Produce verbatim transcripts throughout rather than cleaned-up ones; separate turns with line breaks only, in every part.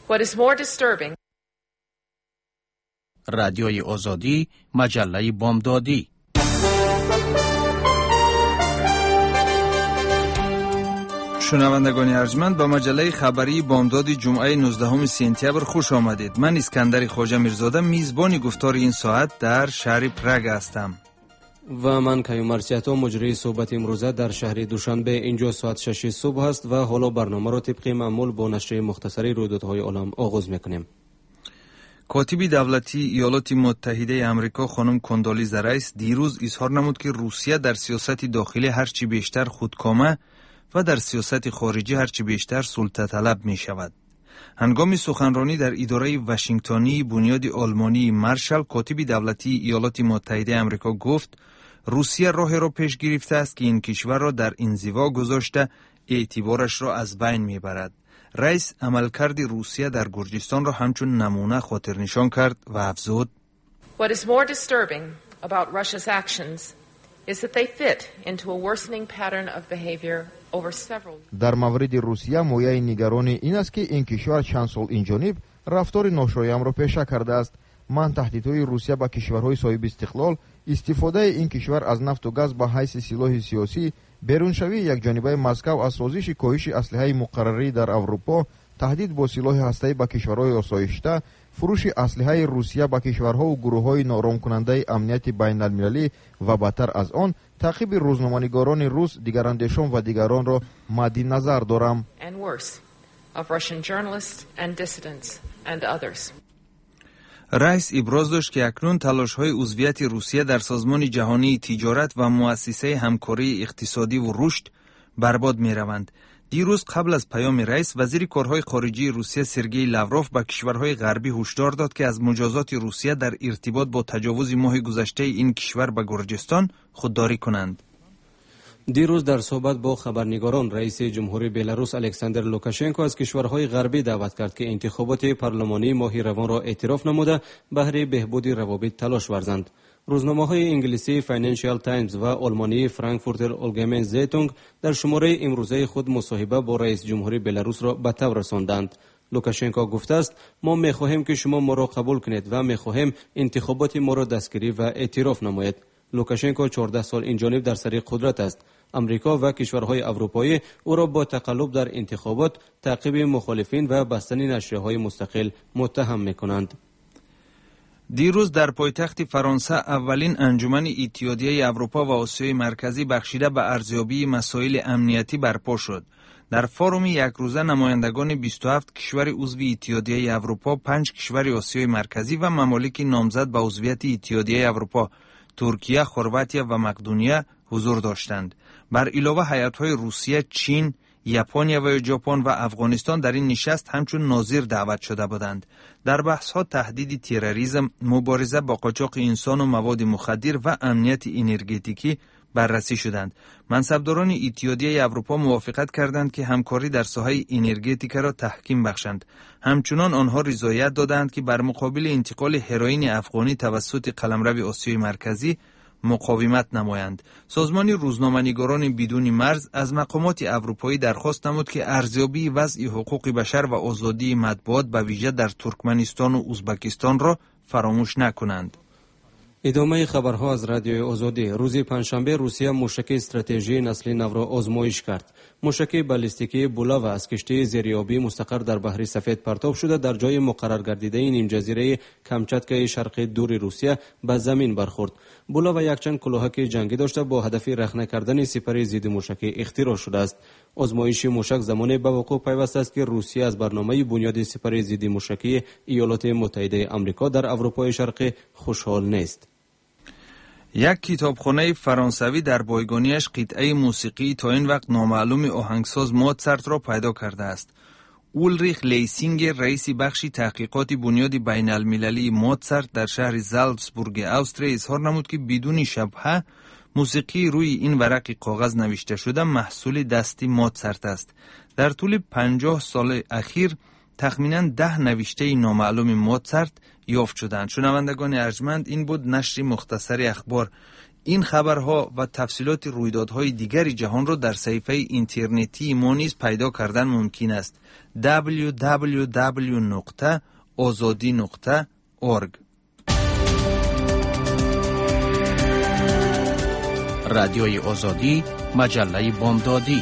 What is more disturbing
رادیوی آزادی، مجله بامدادی.
شنوندگان ارجمند، با مجله خبری بامداد جمعه نوزدهم سپتامبر خوش آمدید. من اسکندر خواجه میرزاده میزبان گفتار این ساعت در شهر پراگ هستم.
و من کیومرث چاتو مجری صحبت امروزه در شهر دوشنبه. اینجا ساعت شش صبح است و حالا برنامه را طبق معمول با نشر مختصری رویدادهای عالم آغاز میکنیم.
کاتب دولتی ایالات متحده آمریکا خانم کندالیزا رایس دیروز اظهار نمود که روسیه در سیاست داخلی هرچی بیشتر خودکامه و در سیاست خارجی هرچی بیشتر سلطه طلب می شود. هنگام سخنرانی در اداره واشنگتنی بنیاد آلمانی مارشال، کاتب دولتی ایالات متحده آمریکا گفت روسیه راه را پیش گرفته است که این کشور را در انزوا گذاشته اعتبارش را از بین می برد. رئیس عملکرد روسیه در گرجستان را همچون نمونه خاطر نشان کرد و افزود:
What is more disturbing about Russia's actions is that they fit into a worsening pattern of behavior over several
در مورد روسیه مایه نگرانی این است که این کشور چند سال اینجانب رفتار ناشایست را پیشه کرده است. من تهدیدهای روسیه به کشورهای صاحب استقلال، استفاده این کشور از نفت و گاز به حیث سلاح سیاسی، بیرونشوی یک جانبه مسکو از سازش کاهش اسلحه مقرری در اروپا، تهدید با سلاح هسته‌ای به کشورهای آسایشته، فروش اسلحه روسیه به کشورها و گروه‌های نارام کننده امنیت بین المللی و بدتر از آن تعقیب روزنامه‌نگاران روس، دیگر اندیشان و دیگران را مد نظر دارم.
رئیس ابراز داشت که اکنون تلاش‌های عضویت روسیه در سازمان جهانی تجارت و مؤسسه همکاری اقتصادی و رشد برباد می‌روند. دیروز قبل از پیام رئیس، وزیر کارهای خارجی روسیه سرگئی لاوروف به کشورهای غربی هشدار داد که از مجازات روسیه در ارتباط با تجاوز ماه گذشته این کشور به گرجستان خودداری کنند.
دیروز در صحبت با خبرنگاران، رئیس جمهوری بلاروس الکساندر لوکاشنکو از کشورهای غربی دعوت کرد که انتخابات پارلمانی ماه روان را اعتراف نموده بهره بهبود روابط تلاش ورزند. روزنامه‌های انگلیسی فاینانشال تایمز و آلمانی فرانکفورتر آلگمین زیتونگ در شماره امروزه خود مصاحبه با رئیس جمهوری بلاروس را به تو رساندند. لوکاشنکو گفته است ما می‌خواهیم که شما ما را قبول کنید و می‌خواهیم انتخابات ما را دستگیری و اعتراف نمایید. لوکاشنکو چهارده سال اینجانب در سر قدرت است. امریکا و کشورهای اروپایی او را با تقلب در انتخابات، تعقیب مخالفین و بستن نشریه‌های مستقل متهم می‌کنند.
دیروز در پایتخت فرانسه اولین انجمن اتحادیه اروپا و آسیای مرکزی بخشیده به ارزیابی مسائل امنیتی برپا شد. در فوروم یک روزه نمایندگان بیست و هفت کشور عضو اتحادیه اروپا، پنج کشور آسیای مرکزی و ممالک نامزد به عضویت اتحادیه اروپا، ترکیه، خرواتیا و مقدونیه حضور داشتند. بر علاوه هیئت‌های روسیه، چین، ژاپن و ژاپن و افغانستان در این نشست همچون ناظر دعوت شده بودند. در بحث‌ها تهدید تروریسم، مبارزه با قاچاق انسان و مواد مخدر و امنیت انرژتیکی بررسی شدند. منصبداران اتحادیه اروپا موافقت کردند که همکاری در ساحه انرژتیک را تحکیم بخشند. همچنان آنها رضایت دادند که بر مقابل انتقال هروئین افغانی توسط قلمرو آسیای مرکزی مقاومت نمایند. سازمان روزنامه‌نگاران بدون مرز از مقامات اروپایی درخواست نمود که ارزیابی وضع حقوق بشر و آزادی مطبوعات به ویژه در ترکمنستان و ازبکستان را فراموش نکنند.
ادامه خبرها از رادیوی آزادی. روز پنجشنبه روسیه موشک استراتژی نسل نو را آزمایش کرد. موشک بالستیکی بولاوا از کشتی زیریابی مستقر در بحر سفید پرتاب شده در جای مقرر گردیده نیم جزیره کامچاتکای شرق دور روسیه به زمین برخورد. بولاوا یکچند کلاهک جنگی داشته با هدف رخنه کردن سپر ضد موشک اختراع شده است. آزمایش موشک زمانی به وقوع پیوسته است که روسیه از برنامه بنیاد سپر ضد موشکی ایالات متحده آمریکا در اروپای شرقی خوشحال نیست.
یک کتابخانه فرانسوی در بایگانیش قطعه موسیقی تا این وقت نامعلوم آهنگساز موزارت را پیدا کرده است. اولریخ لیسینگ، رئیس بخش تحقیقات بنیاد بین المللی موزارت در شهر زالتسبورگ استریا، اظهار نمود که بدون شبهه موسیقی روی این ورق کاغذ نوشته شده محصول دستی موزارت است. در طول پنجاه سال اخیر تخمیناً ده نوشته نامعلوم موزارت یافت شدند. شنوندگان ارجمند، این بود نشر مختصر اخبار این خبرها و تفصیلات رویدادهای دیگر جهان را در صفحه اینترنتی ما نیز پیدا کردن ممکن است. دبلیو دبلیو دبلیو نقطه آزادی نقطه اورگ.
رادیوی آزادی، مجله بامدادی.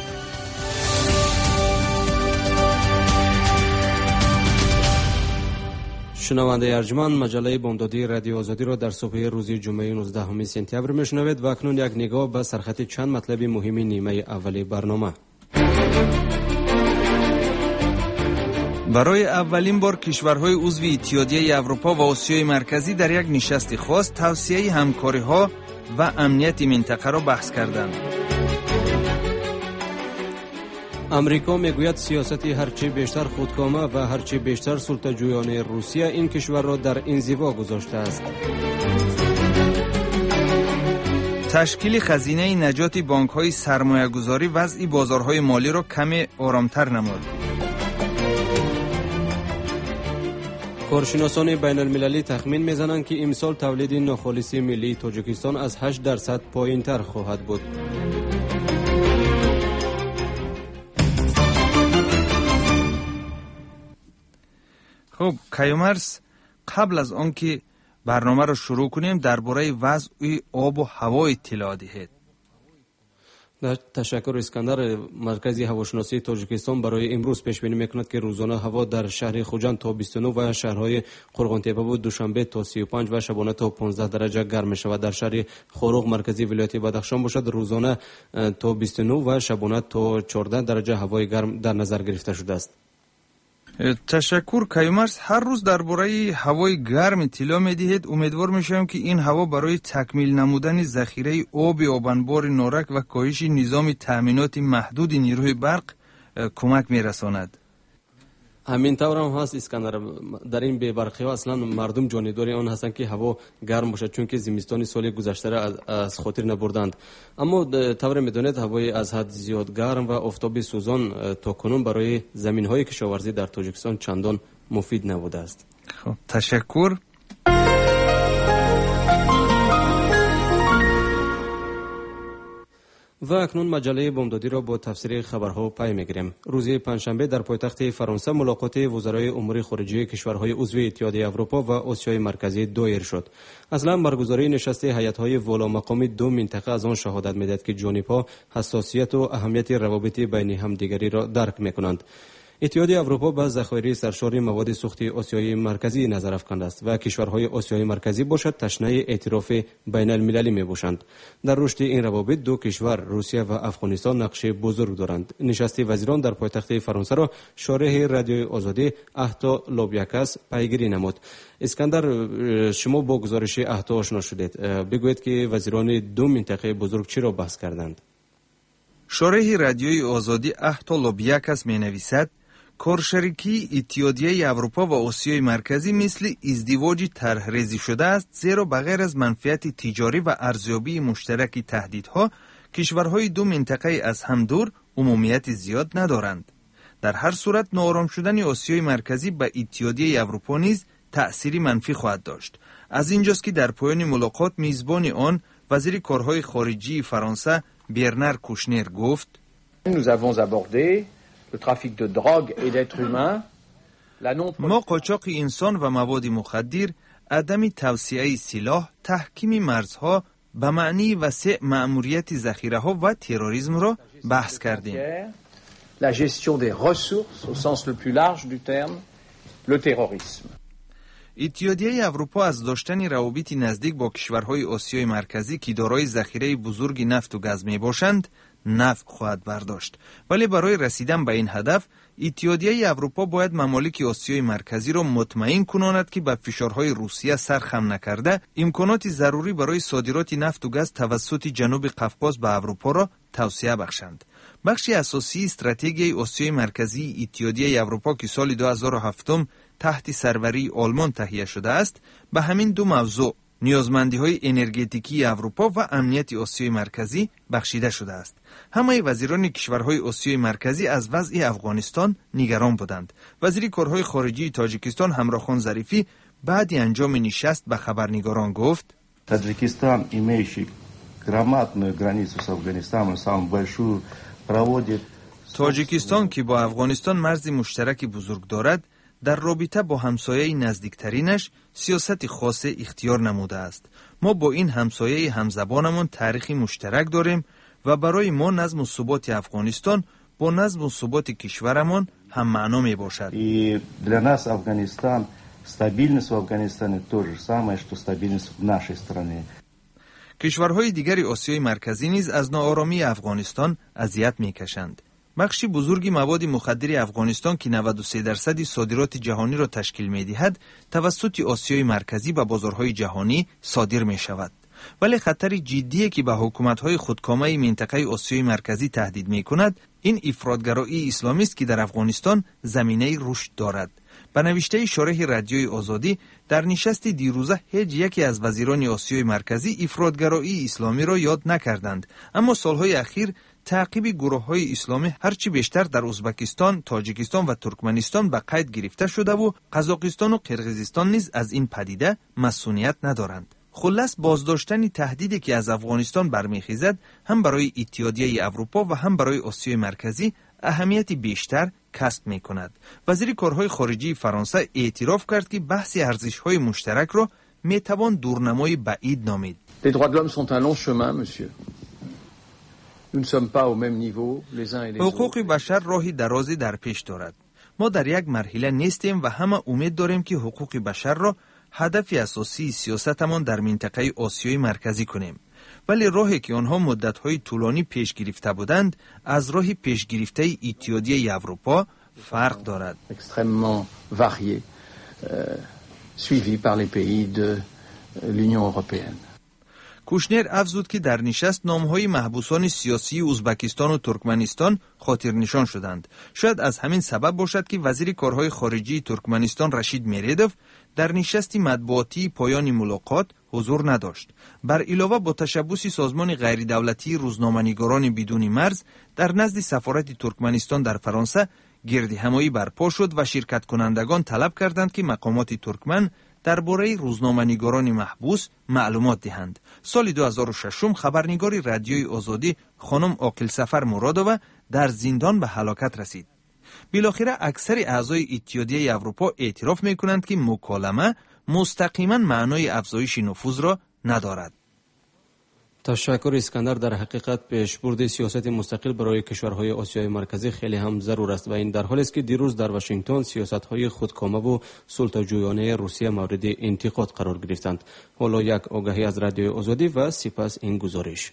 شنونده ارجمند، مجله بامدادی رادیو آزادی را در صبح روز جمعه نوزدهم سپتامبر میشنوید و اکنون یک نگاه به سرخط چند مطلب مهم نیمه اولی برنامه.
برای اولین بار کشورهای عضو اتحادیه اروپا و آسیای مرکزی در یک نشست خاص توسعه همکاری‌ها و امنیت منطقه را بحث کردند.
امریکا میگوید سیاست هرچی بیشتر خودکامه و هرچی بیشتر سلطه‌جویانه روسیه این کشور را در انزوا گذاشته است.
تشکیل خزینه نجات بانک‌های سرمایه‌گذاری وضع بازارهای مالی را کمی آرامتر نمود.
کارشناسان بین المللی تخمین میزنند که امسال تولید ناخالص ملی تاجیکستان از هشت درصد پایین‌تر خواهد بود.
خب کیومرس، قبل از آنکه برنامه را شروع کنیم درباره وضع آب و هوا اطلاع دهید.
تشکر اسکندر. مرکز هواشناسی تاجیکستان برای امروز پیش بینی میکند که روزانه هوا در شهر خوجند تا بیست و نه و شهرهای قرغانتپه و دوشنبه تا سی و پنج و شبانه تا پانزده درجه گرم شود. در شهر خوروغ مرکزی ولایت بدخشان باشد روزانه تا بیست و نه و شبانه تا چهارده درجه هوای گرم در نظر گرفته شده است.
تشکر کیومرس. هر روز درباره هوای گرم اطلاع می‌دهید. امیدوار میشم که این هوا برای تکمیل نمودن ذخیره آب آبنبار نارک و کاهش نظام تأمینات محدود نیروی برق کمک میرساند.
همین طور هم هست اسکندر. در این بی‌برقی ها اصلا مردم جانیدار آن هستند که هوا گرم باشد چون که زمستان سال گذشته را از خاطر نبردند. اما طور میدانید هوای از حد زیاد گرم و آفتاب سوزان تا کنون برای زمین های کشاورزی در تاجیکستان چندان مفید نبوده است.
خب تشکر.
و اکنون مجله بامدادی را با تفسیر خبرها پی میگیریم. روز پنجشنبه در پایتخت فرانسه ملاقات وزرای امور خارجه کشورهای عضو اتحادیه اروپا و آسیای مرکزی دایر شد. اصلا برگزاری نشست هیئت‌های والا مقامی دو منطقه از آن شهادت می‌دهد که جانب‌ها حساسیت و اهمیت روابط بین همدیگری را درک می‌کنند. اتحادیه اروپا به ذخایر سرشار مواد سوخت آسیای مرکزی نظر افکنده است و کشورهای آسیای مرکزی باشد تشنه اعتراف بین المللی می باشند. در رشد این روابط دو کشور روسیه و افغانستان نقش بزرگ دارند. نشست وزیران در پایتخت فرانسه را شارح رادیوی آزادی اهتا لوبیاکس پیگیری نمود. اسکندر، شما با گزارش اهتا آشنا شدید. بگویید که وزیران دو منطقه بزرگ چی را بحث کردند؟
شارح رادیوی آزادی اهتا لوبیاکس می نویسد کارشریکی اتحادیه اروپا و آسیای مرکزی مثل ازدواج طرحریزی شده است، زیرا بغیر از منفعت تجاری و ارزیابی مشترک تهدیدها کشورهای دو منطقه از هم دور عمومیت زیاد ندارند. در هر صورت ناآرام شدن آسیای مرکزی به اتحادیه اروپا نیز تأثیری منفی خواهد داشت. از اینجاست که در پایان ملاقات میزبان آن وزیر کارهای خارجی فرانسه برنار کوشنر گفت:
Nous avons abordé le trafic de drogue et d'êtres humains, la non
ما قاچاق انسان و مواد مخدر، عدم توسعه سلاح، تحکیم مرزها به معنی وسیع مأموریت ذخیره ها و تروریسم را بحث کردیم.
la gestion des ressources au sens le plus large du terme, le terrorisme.
اتحادیه اروپا از داشتن روابط نزدیک با کشورهای آسیای مرکزی که دارای ذخیره بزرگ نفت و گاز می باشند نفع خواهد برداشت، ولی برای رسیدن به این هدف اتحادیه اروپا باید ممالک آسیای مرکزی را مطمئن کناند که به فشارهای روسیه سر خم نکرده امکانات ضروری برای صادرات نفت و گاز توسط جنوب قفقاز به اروپا را توسعه بخشند. بخشی اساسی استراتژی آسیای مرکزی اتحادیه اروپا که سال دو هزار و هفت تحت سروری آلمان تهیه شده است به همین دو موضوع، نیازمندی‌های انرژتیکی اروپا و امنیت آسیای مرکزی بخشیده شده است. همه وزیران کشورهای آسیای مرکزی از وضع افغانستان نگران بودند. وزیر کارهای خارجی تاجیکستان همراخان ظریفی بعد انجام نشست به خبرنگاران گفت:
Таджикистан, имеющий громадную границу с Афганистаном, самую большую, проводит.
تاجیکستان که با افغانستان مرز مشترک بزرگ دارد، در رابطه با همسایه نزدیکترینش سیاست خاص اختیار نموده است. ما با این همسایه همزبانمان تاریخی مشترک داریم و برای ما نظم و ثبات افغانستان با نظم و ثبات کشورمان هم معنا می باشد.
И для нас Афганистан, стабильность в Афганистане то же самое, что стабильность в нашей стране.
کشورهای دیگر آسیای مرکزی نیز از ناآرامی افغانستان اذیت می‌کشند. بخشی بزرگی مواد مخدر افغانستان که نود و سه درصد صادرات جهانی را تشکیل می‌دهد، توسط آسیای مرکزی به بازارهای جهانی صادر می‌شود. ولی خطر جدی که به حکومت‌های خودکامه منطقه آسیای مرکزی تهدید می‌کند، این افراطگرایی اسلامی است که در افغانستان زمینه رشد دارد. به نوشته شارح رادیوی آزادی، در نشست دیروزه هیچ یکی از وزیران آسیای مرکزی افراطگرایی اسلامی را یاد نکردند، اما سالهای اخیر تعقیب گروه‌های اسلامی هرچی بیشتر در ازبکستان، تاجیکستان و ترکمنستان به قید گرفته شده و قزاقستان و قرقیزستان نیز از این پدیده مسئولیت ندارند. خلاص بازداشتن تهدیدی که از افغانستان برمیخیزد هم برای اتحادیه اروپا و هم برای آسیای مرکزی اهمیت بیشتر کسب می کند. وزیر کارهای خارجی فرانسه اعتراف کرد که بحث ارزش‌های مشترک را می توان دورنمای بعید نامید.
Les droits de l'homme sont un long chemin, monsieur. Nous ne sommes pas au même niveau les uns et les autres.
حقوق بشر راهی درازی در پیش دارد. ما در یک مرحله نیستیم و همه امید داریم که حقوق بشر را هدف اساسی سیاستمان در منطقه آسیای مرکزی کنیم. ولی راهی که آنها مدت‌های طولانی پیش گرفته بودند از راه پیش گرفته اتحادیه اروپا فرق دارد.
extrêmement varié suivi par les pays de l'Union européenne.
کوشنر افزود که در نشست نام‌های محبوسان سیاسی ازبکستان و ترکمنستان خاطر نشان شدند. شاید از همین سبب باشد که وزیر کارهای خارجی ترکمنستان رشید میردوف در نشست مطبوعاتی پایان ملاقات حضور نداشت. بر علاوه با تشبث سازمان غیر دولتی روزنامه‌نگاران بدون مرز در نزد سفارت ترکمنستان در فرانسه گرد همایی برپا شد و شرکت کنندگان طلب کردند که مقامات ترکمن درباره روزنامه‌نگاران محبوس معلومات دهند. سال دو هزار و شش خبرنگار رادیوی آزادی خانم عاقل سفر مرادووا در زندان به هلاکت رسید. بالاخره اکثر اعضای اتحادیه اروپا اعتراف می‌کنند که مکالمه مستقیما معنای افزایش نفوذ را ندارد.
تشکر اسکندر. در حقیقت پیشبرد سیاست مستقل برای کشورهای آسیای مرکزی خیلی هم ضرور است و این در حالی است که دیروز در واشنگتن سیاست‌های خودکامه و سلطه‌جویانه روسیه مورد انتقاد قرار گرفتند. حالا یک آگهی از رادیوی آزادی و سپس این گزارش.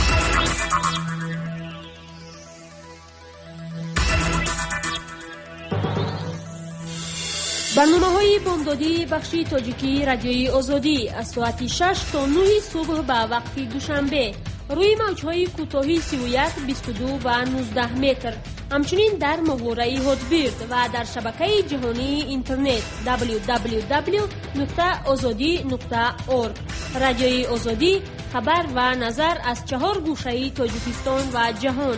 برنامه‌های بامدادی بخش تاجیکی رادیوی آزادی از ساعت شش تا نه صبح به وقت دوشنبه روی موج‌های کوتاهی سی و یک، بیست و دو و نوزده متر، همچنین در ماهواره هاتبیرد و در شبکه جهانی اینترنت دبلیو دبلیو دبلیو نقطه آزادی نقطه اورگ. رادیوی آزادی، خبر و نظر از چهار گوشه تاجیکستان و جهان.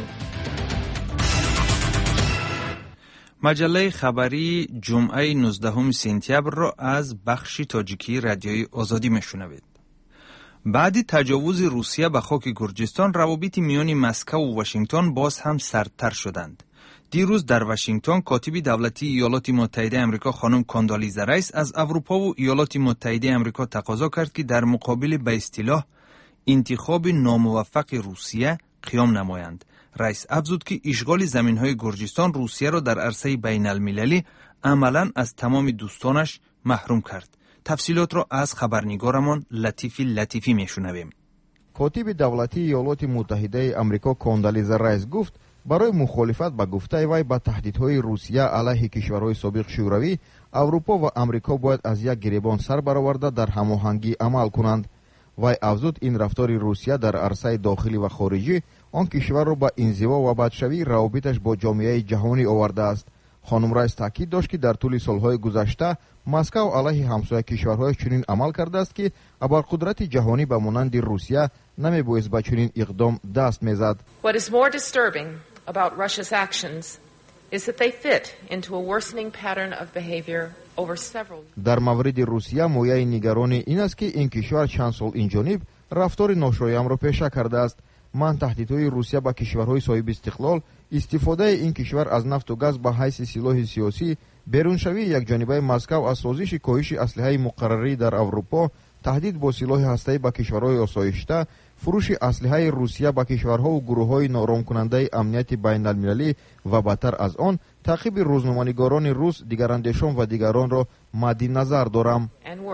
مجله خبری جمعه نوزدهم سپتامبر را از بخش تاجیکی رادیوی آزادی میشنوید. بعد تجاوز روسیه به خاک گرجستان، روابط میان مسکو و واشنگتن باز هم سردتر شدند. دیروز در واشنگتن کاتب دولتی ایالات متحده آمریکا خانم کاندالیزا رایس از اروپا و ایالات متحده آمریکا تقاضا کرد که در مقابل به اصطلاح انتخاب ناموفق روسیه قیام نمایند. رئیس افزود که اشغال زمین‌های گرجستان روسیه را در عرصه بین المللی عملاً از تمام دوستانش محروم کرد. تفصیلات را از خبرنگارمان لطیفی لطیفی میشنویم.
کاتب دولتی ایالات متحده آمریکا کاندالیزا رایس گفت برای مخالفت با گفته وی با تهدیدهای روسیه علیه کشورهای سابق شوروی، اروپا و آمریکا باید از یک گریبان سر برآورده در هماهنگی عمل کنند. وی افزود این رفتار روسیه در عرصه داخلی و خارجی آن کشور را به انزوا و بدشوی روابطش با جامعه جهانی آورده است. خانم رایس تاکید داشت که در طول سالهای گذشته مسکو علیه همسایه کشورهای چنین عمل کرده است که ابرقدرت جهانی به مانند روسیه نمیبایست به چنین اقدام دست میزد.
What is more disturbing about Russia's actions is that they fit into a worsening pattern of behavior over several.
در مورد روسیه مایه نگرانی این است که این کشور چند سال اینجانب рафтори ношоямро пеша кардааст. ман таҳдидҳои русия ба кишварҳои соҳиби истиқлол истифодаи ин кишвар аз нафту газ ба ҳайси силоҳи сиёсӣ, беруншавии якҷонибаи Москав аз созиши коҳиши аслиҳаи муқаррарӣ дар Аврупо, таҳдид бо силоҳи ҳастаӣ ба кишварҳои осоишта, фурӯши аслиҳаи Русия ба кишварҳову гурӯҳҳои норомкунандаи амнияти байналмилалӣ ва бадтар аз он, таъқиби рӯзноманигорони рус, дигарандешон ва дигаронро мадди назар дорам.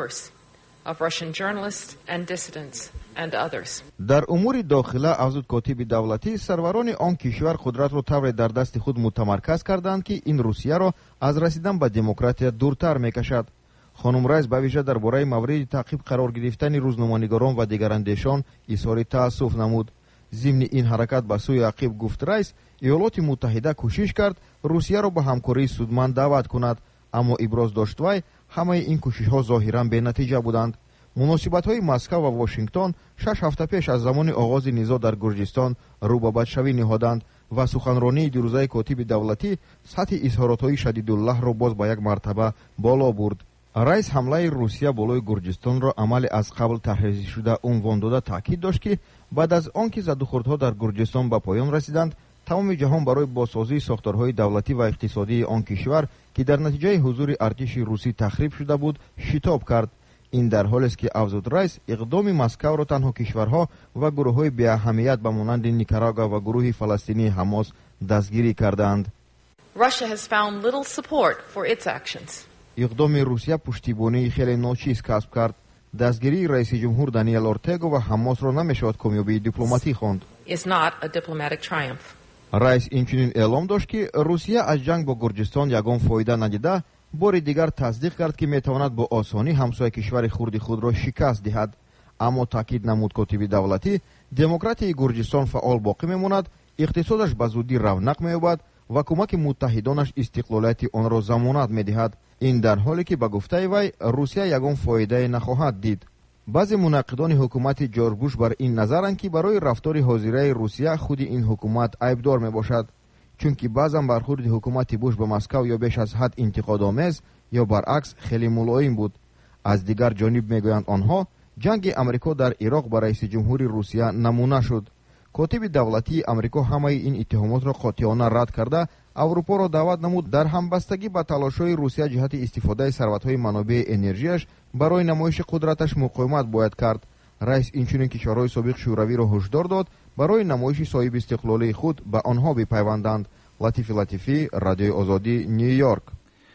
Of Russian journalists and dissidents and others.
дар умури дохила афзуд котиби давлатӣ, сарварони он кишвар қудратро тавре дар дасти худ мутамарказ карданд ки ин Русияро аз расидан ба демократия дуртар мекашад. хонум Райс ба вижа дар бораи мавриди таъқиб қарор гирифтани рӯзноманигорон ва дигарандешон изҳори таассуф намуд. зимни ин ҳаракат ба сӯи ақиб гуфт Райс, иёлоти муттаҳида кӯшиш кард Русияро ба ҳамкории судманд даъват кунад, аммо иброз дошт вай, ҳамаи ин кӯшишҳо зоҳиран бенатиҷа буданд. муносибатҳои Москва ва Вашингтон шаш ҳафта пеш аз замони оғози низоъ дар Гурҷистон рӯ ба бадшавӣ ниҳоданд ва суханронии дирӯзаи котиби давлатӣ сатҳи изҳоротҳои шадидуллаҳро боз ба як мартаба боло бурд. Райс ҳамлаи Русия болои Гурҷистонро амали аз қабл таҳризшуда унвон дода таъкид дошт ки баъд аз он ки задухӯрдҳо дар Гурҷистон ба поён расиданд, тамоми ҷаҳон барои бозсозии сохторҳои давлатӣ ва иқтисодии он кишвар, ки дар натиҷаи ҳузури артиши русӣ тахриб шуда буд, шитоб кард. ин дар ҳолест ки афзуд Райс иқдоми Москавро танҳо кишварҳо ва гурӯҳҳои беаҳамият ба монанди Никарагуа ва гурӯҳи фаластинии Ҳамос дастгирӣ кардаанд.
Russia has found little support for its actions.
иқдоми Русия пуштибонии хеле ночиз касб кард. дастгирии раиси ҷумҳур Даниэл Ортего ва Ҳамосро намешавад комёбии дипломатӣ хонд.
Is not a diplomatic triumph.
Райс инчунин эълом дошт ки Русия аз ҷанг бо Гурҷистон ягон фоида надида, бори дигар тасдиқ кард ки метавонад бо осонӣ ҳамсояи кишвари хурди худро шикаст диҳад. аммо таъкид намуд котиби давлатӣ, демократияи Гурҷистон фаъол боқӣ мемонад, иқтисодаш ба зудӣ равнақ меёбад ва кӯмаки муттаҳидонаш истиқлолияти онро замонат медиҳад. ин дар ҳоле ки ба гуфтаи вай Русия ягон фоидае нахоҳад дид. баъзе мунаққидони ҳукумати Ҷорҷ Буш бар ин назаранд ки барои рафтори ҳозираи Русия худи ин ҳукумат айбдор мебошад, чунки баъзан бархурди ҳукумати Буш ба Москав ё беш аз ҳад интиқодомез ё баръакс хеле мулоим буд. аз дигар ҷониб мегӯянд онҳо, ҷанги Амрико дар Ироқ ба раиси ҷумҳури Русия намуна шуд. котиби давлатии Амрико ҳамаи ин иттиҳомотро қотиёна рад карда, Аврупоро даъват намуд дар ҳамбастагӣ ба талошҳои Русия ҷиҳати истифодаи сарватҳои манобеъи энержияш барои намоиши қудраташ муқовимат бояд кард. Райс инчунин кишварҳои собиқ шӯравиро ҳушдор дод барои намоиши соҳиби истиқлолии худ ба онҳо бипайванданд. Латифи Латифӣ, Радиои Озодӣ, Нью Йорк.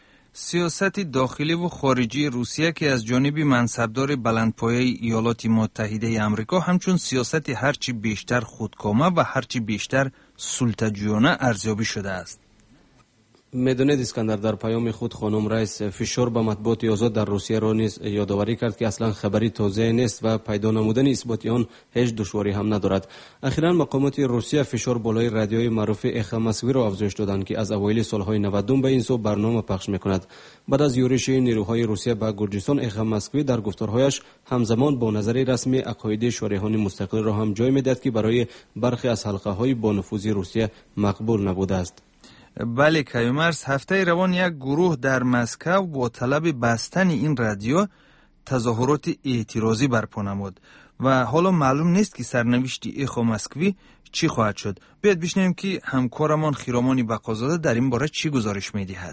сиёсати дохиливу хориҷии Русия ки аз ҷониби мансабдори баландпояи Иёлоти Муттаҳидаи Амрико ҳамчун сиёсати ҳарчи бештар худкома ва ҳарчи бештар султаҷӯёна арзёбӣ шудааст.
медонед искандар, дар паёми худ хонум Райс фишор ба матбуоти озод дар Русияро низ ёдоварӣ кард ки аслан хабари тозае нест ва пайдо намудани исботи он ҳеҷ душворӣ ҳам надорад. ахиран мақомоти Русия фишор болои радиои маъруфи Эхо Москвиро афзоиш доданд ки аз авоили солҳои навадум ба ин сӯ барнома пахш мекунад. баъд аз ёриши нерӯҳои Русия ба Гурҷистон, Эхо Москви дар гуфторҳояш ҳамзамон бо назари расми ақоиди шориҳони мустақилро ҳам ҷой медиҳад ки барои бархе аз ҳалқаҳои бонуфузи Русия мақбул набудааст.
бале Каюмарс, ҳафтаи равон як гурӯҳ дар Москав бо талаби бастани ин радио тазоҳуроти эътирозӣ барпо намуд ва ҳоло маълум нест ки сарнавишти Эхо Москви чӣ хоҳад шуд. биёед бишнавем ки ҳамкорамон Хиромони Бақозода дар ин бора чӣ гузориш медиҳад.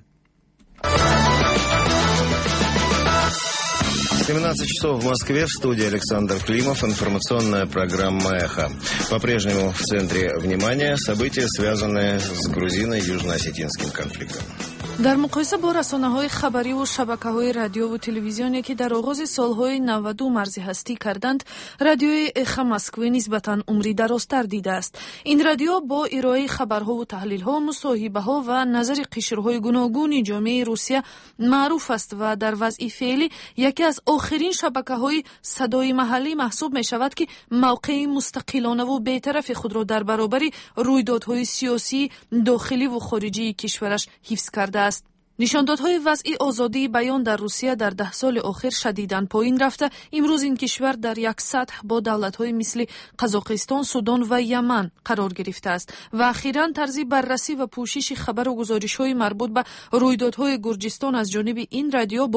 семнадцать часов в Москве, в студии Александр Климов, информационная программа «Эхо». По-прежнему в центре внимания события, связанные с грузино-южно-осетинским конфликтом.
дар муқоиса бо расонаҳои хабариву шабакаҳои радиову телевизионе ки дар оғози солҳои наваду марзи ҳастӣ карданд, радиои Эхо Москвӣ нисбатан умри дарозтар дидааст. ин радио бо ироаи хабарҳову таҳлилҳо, мусоҳибаҳо ва назари қишрҳои гуногуни ҷомеаи Русия маъруф аст ва дар вазъи феълӣ яке аз охирин шабакаҳои садои маҳаллӣ маҳсуб мешавад ки мавқеи мустақилонаву бетарафи худро дар баробари рӯйдодҳои сиёсии дохиливу хориҷии кишвараш ҳифз кардааст. нишондодҳои вазъи озодии баён дар Русия дар даҳ соли охир шадидан поин рафта, имрӯз ин кишвар дар як сатҳ бо давлатҳои мисли Қазоқистон, Судон ва Яман қарор гирифтааст ва ахиран тарзи баррасӣ ва пӯшиши хабару гузоришҳои марбут ба рӯйдодҳои Гурҷистон аз ҷониби ин радио бо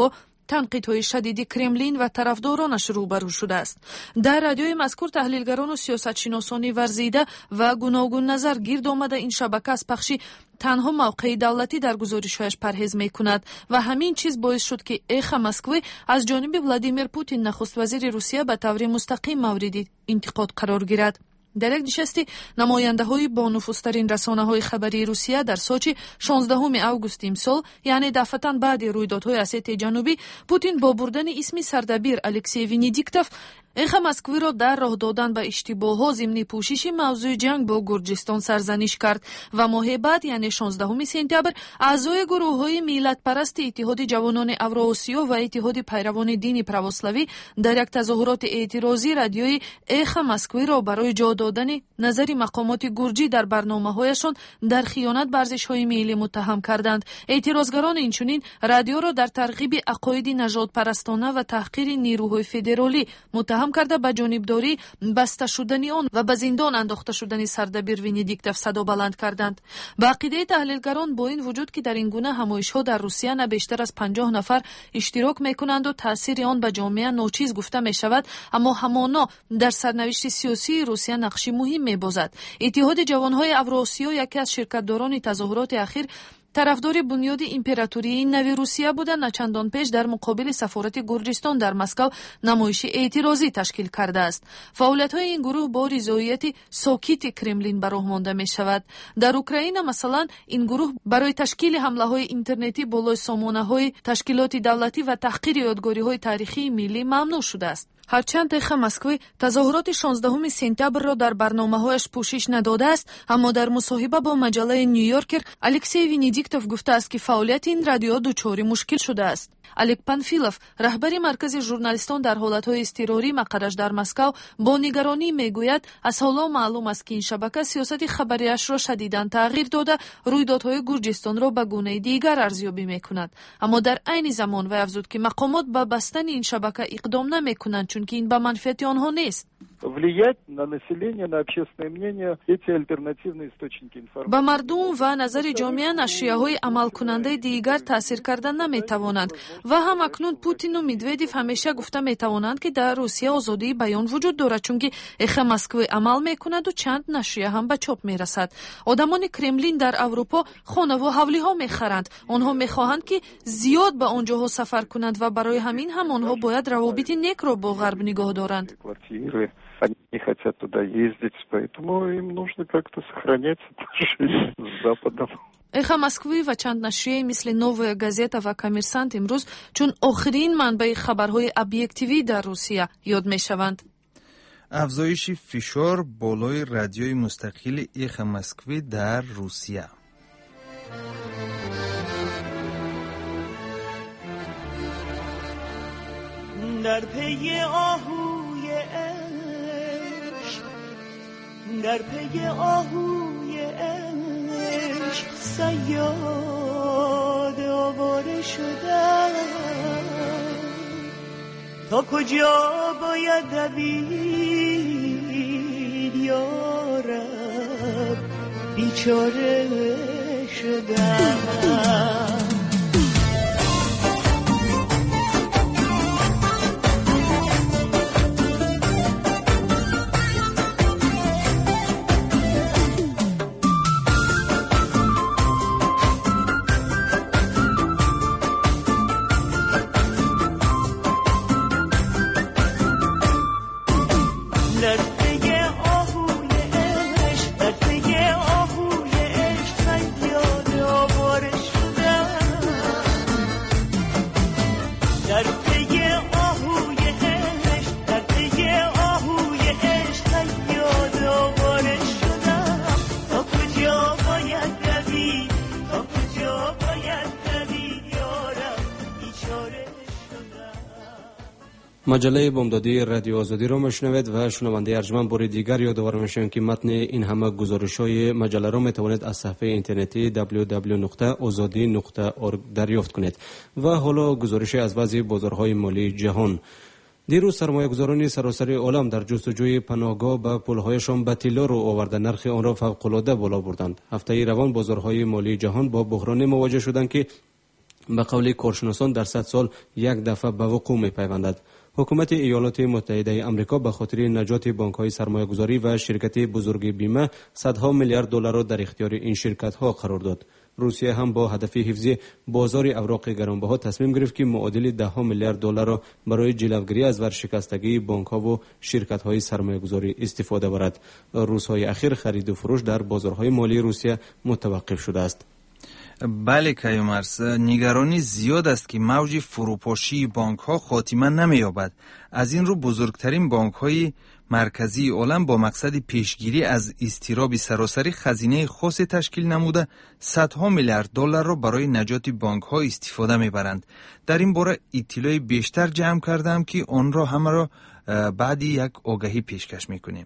تنقیدهای شدید کرملین و طرفدارانش روبرو شده است. در رادیوی مذکور تحلیلگران و سیاستشناسان ورزیده و گوناگون نظر گرد آمده این شبکه از پخش تنها موقع دولتی در گزارش‌هایش پرهیز می‌کند و همین چیز باعث شد که اخ مسکوی از جانب ولادیمیر پوتین نخست وزیر روسیه به طور مستقیم مورد انتقاد قرار گیرد. در یک نشست نماینده‌های با نفوذترین رسانه‌های خبری روسیه در سوچی شانزدهم اوگوست امسال، یعنی دفعتاً بعد رویدادهای اسیای جنوبی، پوتین با بردن اسم سردبیر الکسی ونیدیکتوف اخ مسکوی را در راه دادن به اشتباه‌ها ضمن پوشش موضوع جنگ با گرجستان سرزنش کرد و ماه بعد یعنی شانزدهم سپتامبر اعضای گروه‌های ملت پرست اتحاد جوانان اوراسیا و اتحاد پیروان دین پروسلاوی در یک تظاهرات اعتراضی رادیوی اخ مسکوی را برای جا دادن نظر مقامات گرجی در برنامه‌هایشان در خیانت به ارزش‌های ملی متهم کردند. اعتراضگران اینچنین رادیو را در ترغیب عقاید نژاد پرستانه و تحقیر نیروهای فدرالی متهم کرده به جانبداری بسته شدن آن و به زندان انداخته شدن سردبیر ونیدیکتوف صدا بلند کردند. به عقیده تحلیلگران با این وجود که در این گونه همایش‌ها در روسیه نه بیشتر از پنجاه نفر اشتراک می‌کنند و تاثیر آن به جامعه ناچیز گفته می‌شود، اما همانا در سرنوشت سیاسی روسیه نقشی مهم می‌بازد. اتحاد جوان‌های اوراسیا یکی از شرکت‌داران تظاهرات اخیر طرفدار بنیاد امپراتوری نوی روسیه بوده، نچندان پیش در مقابل سفارت گرجستان در مسکو نمایش اعتراضی تشکیل کرده است. فعالیت‌های این گروه با رضایت ساکت کرملین به راه مانده می‌شود. در اوکراین مثلا این گروه برای تشکیل حمله‌های اینترنتی بالای سامانه‌های تشکیلات دولتی و تحقیر یادگاری‌های تاریخی ملی ممنوع شده است. هرچند اخ مسکوی تظاهرات شانزدهم سپتامبر را در برنامه‌هایش پوشش نداده است، اما در مصاحبه با مجله نیویورکر الکسی ونیدیکتوف گفته است که فعالیت این رادیو دچار مشکل شده است. الک پانفیلوف رهبر مرکز ژورنالیستان در حالت‌های اضطراری مقرش در مسکو با نگرانی میگوید از حالا معلوم است که این شبکه سیاست خبریش را شدیداً تغییر داده، رویدادهای گرجستان را به گونه دیگر ارزیابی میکند. اما در عین زمان وی افزود که مقامات به بستن این شبکه اقدام نمیکنند چون که این به منفعت آنها نیست.
влиять на население, на общественное мнение эти альтернативные источники информации.
به مردم و نظر جامعه نشریه‌های عمل کننده دیگر تاثیر کردن نمی‌توانند و هم اکنون پوتین و مدودیف همیشه گفته می‌توانند که در روسیه آزادی بیان وجود دارد چون که اخ مسکوی عمل می‌کند و چند نشریه هم به چاپ می‌رسد. آدمان کرملین در اروپا خانه و حولی‌ها می‌خرند. آنها می‌خواهند که زیاد به آنجاها سفر کنند و برای همین هم آنها باید روابط نیک را با غرب نگاه دارند.
Они не хотят туда ездить, поэтому им нужно как-то сохранять отношения с Западом.
اخ مسکوی و چند نشریه مثل نوویا گازета و کامرسانت امروز چون آخرین منبع خبرهای ابیکتیوی در روسیه یاد می‌شوند.
افزایش فشار بالای رادیوی مستقل اخ مسکوی در روسیه.
در پی آهوی عشق، در پی آهوی عشق صیاد آواره شدم، تا کجا باید دوید یارب بیچاره شدم.
مجله بامدادی رادیو آزادی را میشنوید و شنونده ارجمند بار دیگر یادآور میشویم که متن این همه گزارش‌های مجله را میتوانید از صفحه اینترنتی دبلیو دبلیو نقطه آزادی نقطه اورگ دریافت کنید. و حالا گزارش از وضع بازارهای مالی جهان. دیروز سرمایه‌گذاران سراسر عالم در جستجوی پناهگاه به پول‌هایشان به طلا رو آورده نرخ آن را فوق‌العاده بالا بردند. هفته روان بازارهای مالی جهان با بحران مواجه شدند که به قول کارشناسان در صد سال یک دفعه به وقوع می‌پیوندد. حکومت ایالات متحده آمریکا به خاطر نجات بانک‌های سرمایه‌گذاری و شرکت بزرگ بیمه صدها میلیارد دلار را در اختیار این شرکت‌ها قرار داد. روسیه هم با هدف حفظ بازار اوراق گرانبها تصمیم گرفت که معادل ده میلیارد دلار را برای جلوگیری از ورشکستگی بانک‌ها و شرکت‌های سرمایه‌گذاری استفاده برد. روزهای اخیر خرید و فروش در بازارهای مالی روسیه متوقف شده است.
بله کیومرس، نگرانی زیاد است که موج فروپاشی بانک ها خاتمه نمی‌یابد. از این رو بزرگترین بانک های مرکزی عالم با مقصد پیشگیری از اضطراب سراسری خزینه خاص تشکیل نموده صدها میلیارد دلار را برای نجات بانک ها استفاده می‌برند. در این باره اطلاع بیشتر جمع کردم که آن را همه را بعد یک آگهی پیشکش می‌کنیم.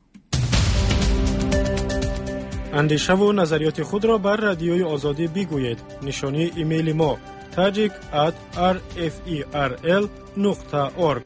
اندیشه و نظریات خود را بر رادیوی آزادی بگویید. نشانی ایمیل ما tajik at r f e r l dot org.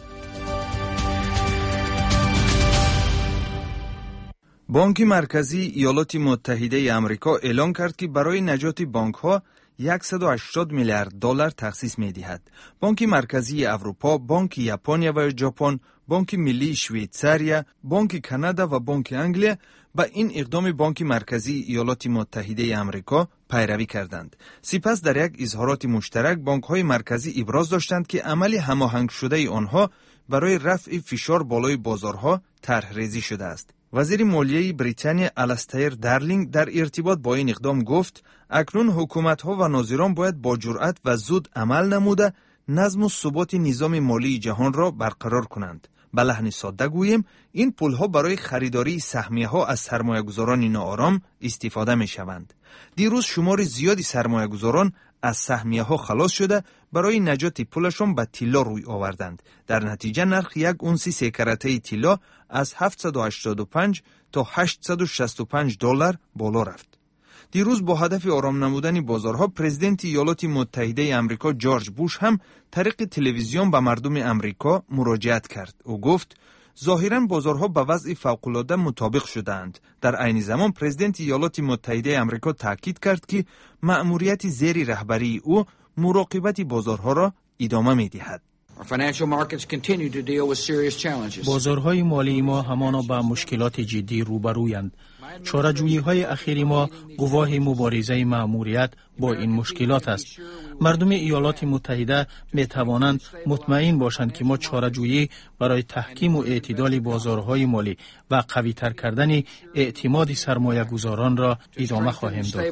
بانک مرکزی ایالات متحده آمریکا اعلام کرد که برای نجات بانک ها صد و هشتاد میلیارد دلار تخصیص می دهد. بانک مرکزی اروپا، بانک ژاپن و ژاپن، بانک ملی شویتزاریا، بانک کانادا و بانک انگلیا با این اقدام بانک مرکزی ایالات متحده آمریکا پیروی کردند. سپس در یک اظهارات مشترک بانک‌های مرکزی ابراز داشتند که عمل هماهنگ شده آنها برای رفع فشار بالای بازارها طرح‌ریزی شده است. وزیر مالیه بریتانیا آلاستایر دارلینگ در ارتباط با این اقدام گفت اکنون حکومت‌ها و ناظران باید با جرأت و زود عمل نموده نظم و ثبات نظام مالی جهان را برقرار کنند. به لحن ساده گوییم این پول‌ها برای خریداری سهمیه‌ها از سرمایه‌گذاران ناآرام استفاده می‌شوند. دیروز شمار زیادی سرمایه‌گذاران از سهمیه‌ها خلاص شده برای نجات پولشان به طلا روی آوردند. در نتیجه نرخ یک اونسی سه کرته طلا از هفتصد و هشتاد و پنج تا هشتصد و شصت و پنج دلار بالا رفت. دیروز با هدف آرام نمودن بازارها پرزیدنت ایالات متحده آمریکا جورج بوش هم طریق تلویزیون به مردم آمریکا مراجعت کرد. او گفت ظاهراً بازارها به وضع فوق‌العاده مطابق شدند. در عین زمان پرزیدنت ایالات متحده آمریکا تاکید کرد که مأموریت زیر رهبری او مراقبت بازارها را ادامه می‌دهد.
بازارهای مالی ما همانا با مشکلات جدی روبرویند. چاره‌جویی‌های اخیر ما گواه مبارزه مأموریت با این مشکلات است. مردم ایالات متحده می توانند مطمئن باشند که ما چاره‌جویی برای تحکیم و اعتدال بازارهای مالی و قوی‌تر کردن اعتماد سرمایه‌گذاران را ادامه خواهیم داد.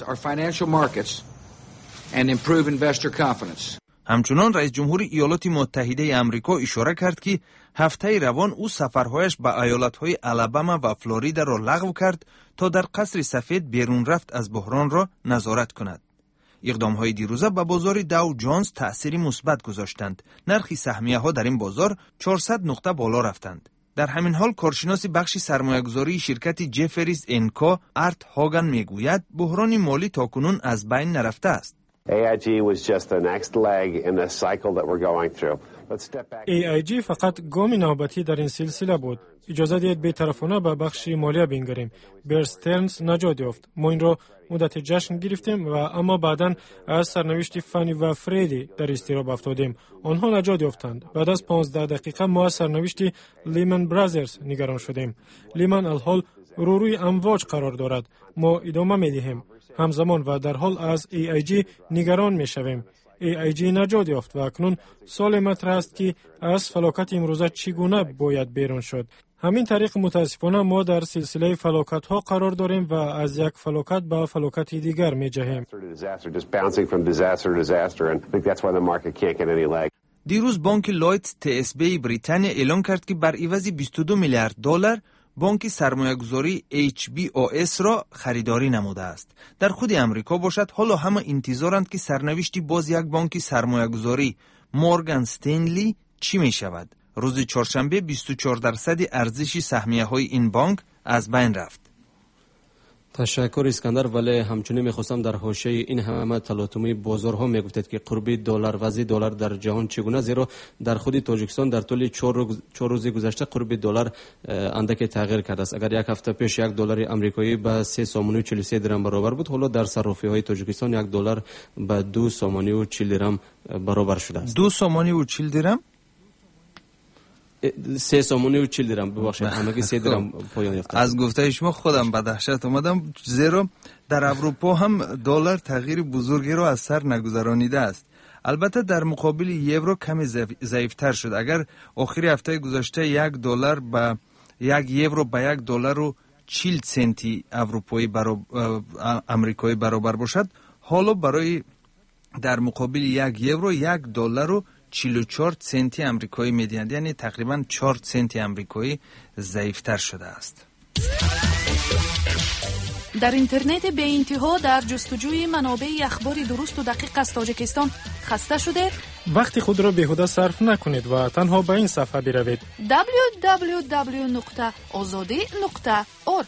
همچنان رئیس جمهور ایالات متحده آمریکا اشاره کرد که هفته روان او سفرهایش به ایالت‌های آلاباما و فلوریدا را لغو کرد تا در قصر سفید بیرون رفت از بحران را نظارت کند. اقدام‌های دیروزه به بازار داو جونز تأثیری مثبت گذاشتند. نرخ سهمیه‌ها در این بازار چهارصد نقطه بالا رفتند. در همین حال کارشناس بخش سرمایه‌گذاری شرکت جفریز انکا ارت هاگن میگوید بحران مالی تاکنون از بین نرفته است.
ای آی جی was just the next leg in the cycle that we're going through. Let's step back.
ای آی جی فقط گام نوبتی در این سلسله بود. اجازه دهید بی‌طرفانه به بخش مالی بنگریم. بیر استرنز نجات یافت. ما این را مدت جشن گرفتیم و اما بعداً از سرنوشت فانی و فریدی در اضطراب افتادیم. آنها نجات یافتند. بعد از پانزده دقیقه ما از سرنوشت لیمن برادرز نگران شدیم. لیمن الحال رو روی امواج قرار دارد. ما ادامه می‌دهیم. همزمان و در حال از ای آی جی نگران می‌شویم. ای آی جی نجات یافت و اکنون سوال مطرح است که از فلاکت امروزه چگونه باید بیرون شد. همین طریق متاسفانه ما در سلسله فلاکت‌ها قرار داریم و از یک فلاکت به فلاکت دیگر می‌جهیم.
دیروز بانک لایتس تی اس بی بریتانیا اعلام کرد که بر عوض بیست و دو میلیارد دلار بانک سرمایه‌گذاری اچ بی او اس را خریداری نموده است. در خود امریکا باشد حالا همه انتظارند که سرنوشت باز یک بانک سرمایه‌گذاری مورگان استنلی چی می شود. روز چهارشنبه بیست و چهار درصد ارزش سهمیه‌های این بانک از بین رفت.
تشکر اسکندر، ولی همچنین میخواستم در حاشیه این همه تلاطمی بازارها میگفتید که قربی دلار وضع دلار در جهان چگونه، زیرا در خود تاجیکستان در طول چهار روز گذشته قربی دلار اندک تغییر کرده است. اگر یک هفته پیش یک دلار آمریکایی به سه سومانی و چهل و سه درم برابر بود، حالا در صرافی های تاجیکستان یک دلار به دو سومانی و چهل درم برابر شده است.
دو سومانی و چهل درم؟
سه سومانی و چهل درم، ببخشید همگی سه درم پایان یافته.
از گفته شما خودم به دهشت اومدم، زیرا در اروپا هم دلار تغییر بزرگی را از سر نگذرانیده است. البته در مقابل یورو کمی ضعیفتر شد. اگر آخر هفته گذشته یک دلار به یک یورو به یک دلار و چهل سنتی اروپایی برابر آمریکایی برابر باشد، حالا برای در مقابل یک یورو یک دلار و چهل و چهار سنتی آمریکایی میدهند، یعنی تقریبا چهار سنتی آمریکایی ضعیفتر شده است.
در اینترنت به انتها در جستجوی منابع اخبار درست و دقیق از تاجیکستان خسته شده؟
وقتی خود را بیهوده صرف نکنید و تنها به این صفحه بروید
دبلیو دبلیو دبلیو نقطه آزادی نقطه اورگ.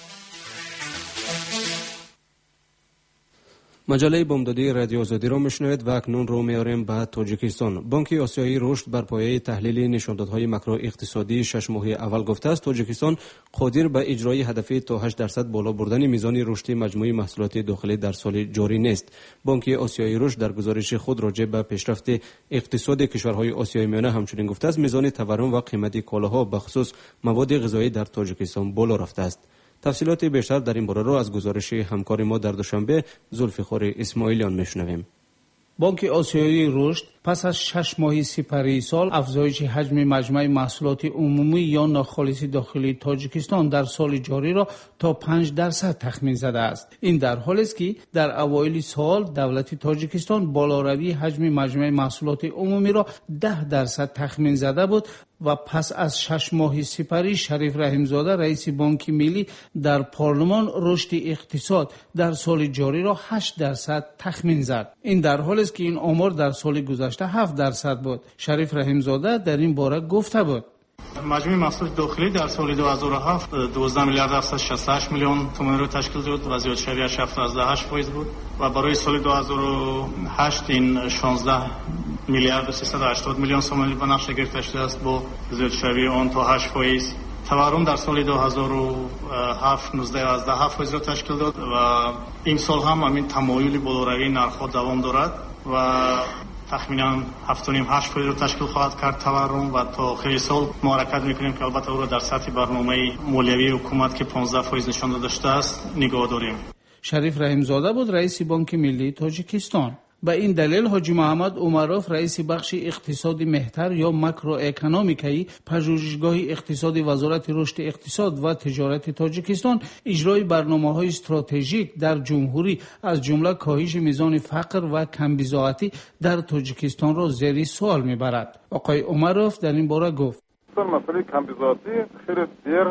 مجله بامدادی رادیو آزادی را میشنوید و اکنون رو میاریم به تاجیکستان. بانک آسیایی رشد بر پایه تحلیل نشاندادهای ماکرو اقتصادی شش ماهه اول گفته است تاجیکستان قادر به اجرای هدف تا هشت درصد بالا بردن میزان رشد مجموعی محصولات داخلی در سال جاری نیست. بانک آسیایی رشد در گزارش خود راجع به پیشرفت اقتصاد کشورهای آسیای میانه همچنین گفته است میزان تورم و قیمت کالاها به خصوص مواد غذایی در تاجیکستان بالا رفته است. تفصیلات بیشتر در این باره را از گزارش همکار ما در دوشنبه زلفخار اسماعیلیان میشنویم.
بانک آسیایی رشد پس از شش ماه سپری سال افزایش حجم مجموع محصولات عمومی یا ناخالص داخلی تاجیکستان در سال جاری را تا پنج درصد تخمین زده است. این در حالی است که در اوایل سال دولت تاجیکستان بالاروی حجم مجموع محصولات عمومی را ده درصد تخمین زده بود و پس از شش ماه سپری شریف رحیمزاده رئیس بانک ملی در پارلمان رشد اقتصاد در سال جاری را هشت درصد تخمین زد. این در حالی است که این آمار در سال گذشته هفت درصد بود. شریف رحیمزاده در این باره گفته بود:
مجموع محصول داخلی در سال دو هزار و هفت دوازده میلیارد هفتصد و شصت و هشت میلیون تومان را تشکیل داد و زیادشویش هفتاد و هشت درصد بود و برای سال دو هزار و هشت این شانزده میلیارد و سیصد و هشتاد میلیون تومان به نقشه گرفته شده است با زیادشوی آن تا هشت درصد. تورم در سال دو هزار و هفت نوزده و هفت درصد را تشکیل داد و این سال هم همین تمایل بالاروی نرخ‌ها دوام دارد و تخمینا هفت و نیم هشت درصد را تشکیل خواهد کرد تورم و تا آخر سال ما حرکت می‌کنیم که البته او را در سطح برنامه مالیوی حکومت که پانزده درصد نشان داده است نگاه داریم.
شریف رحیمزاده بود رئیس بانک ملی تاجیکستان. به این دلیل حاجی محمد عمروف رئیس بخش اقتصادی مهتر یا ماکرو اکونومیکایی پژوهشگاه اقتصادی وزارت رشد اقتصاد و تجارت تاجیکستان اجرای برنامه‌های استراتژیک در جمهوری از جمله کاهش میزان فقر و کمبزاعتی در تاجیکستان را زیر سوال میبرد. آقای عمروف در این باره گفت:
مسئله کمبزاعتی خیلی دیر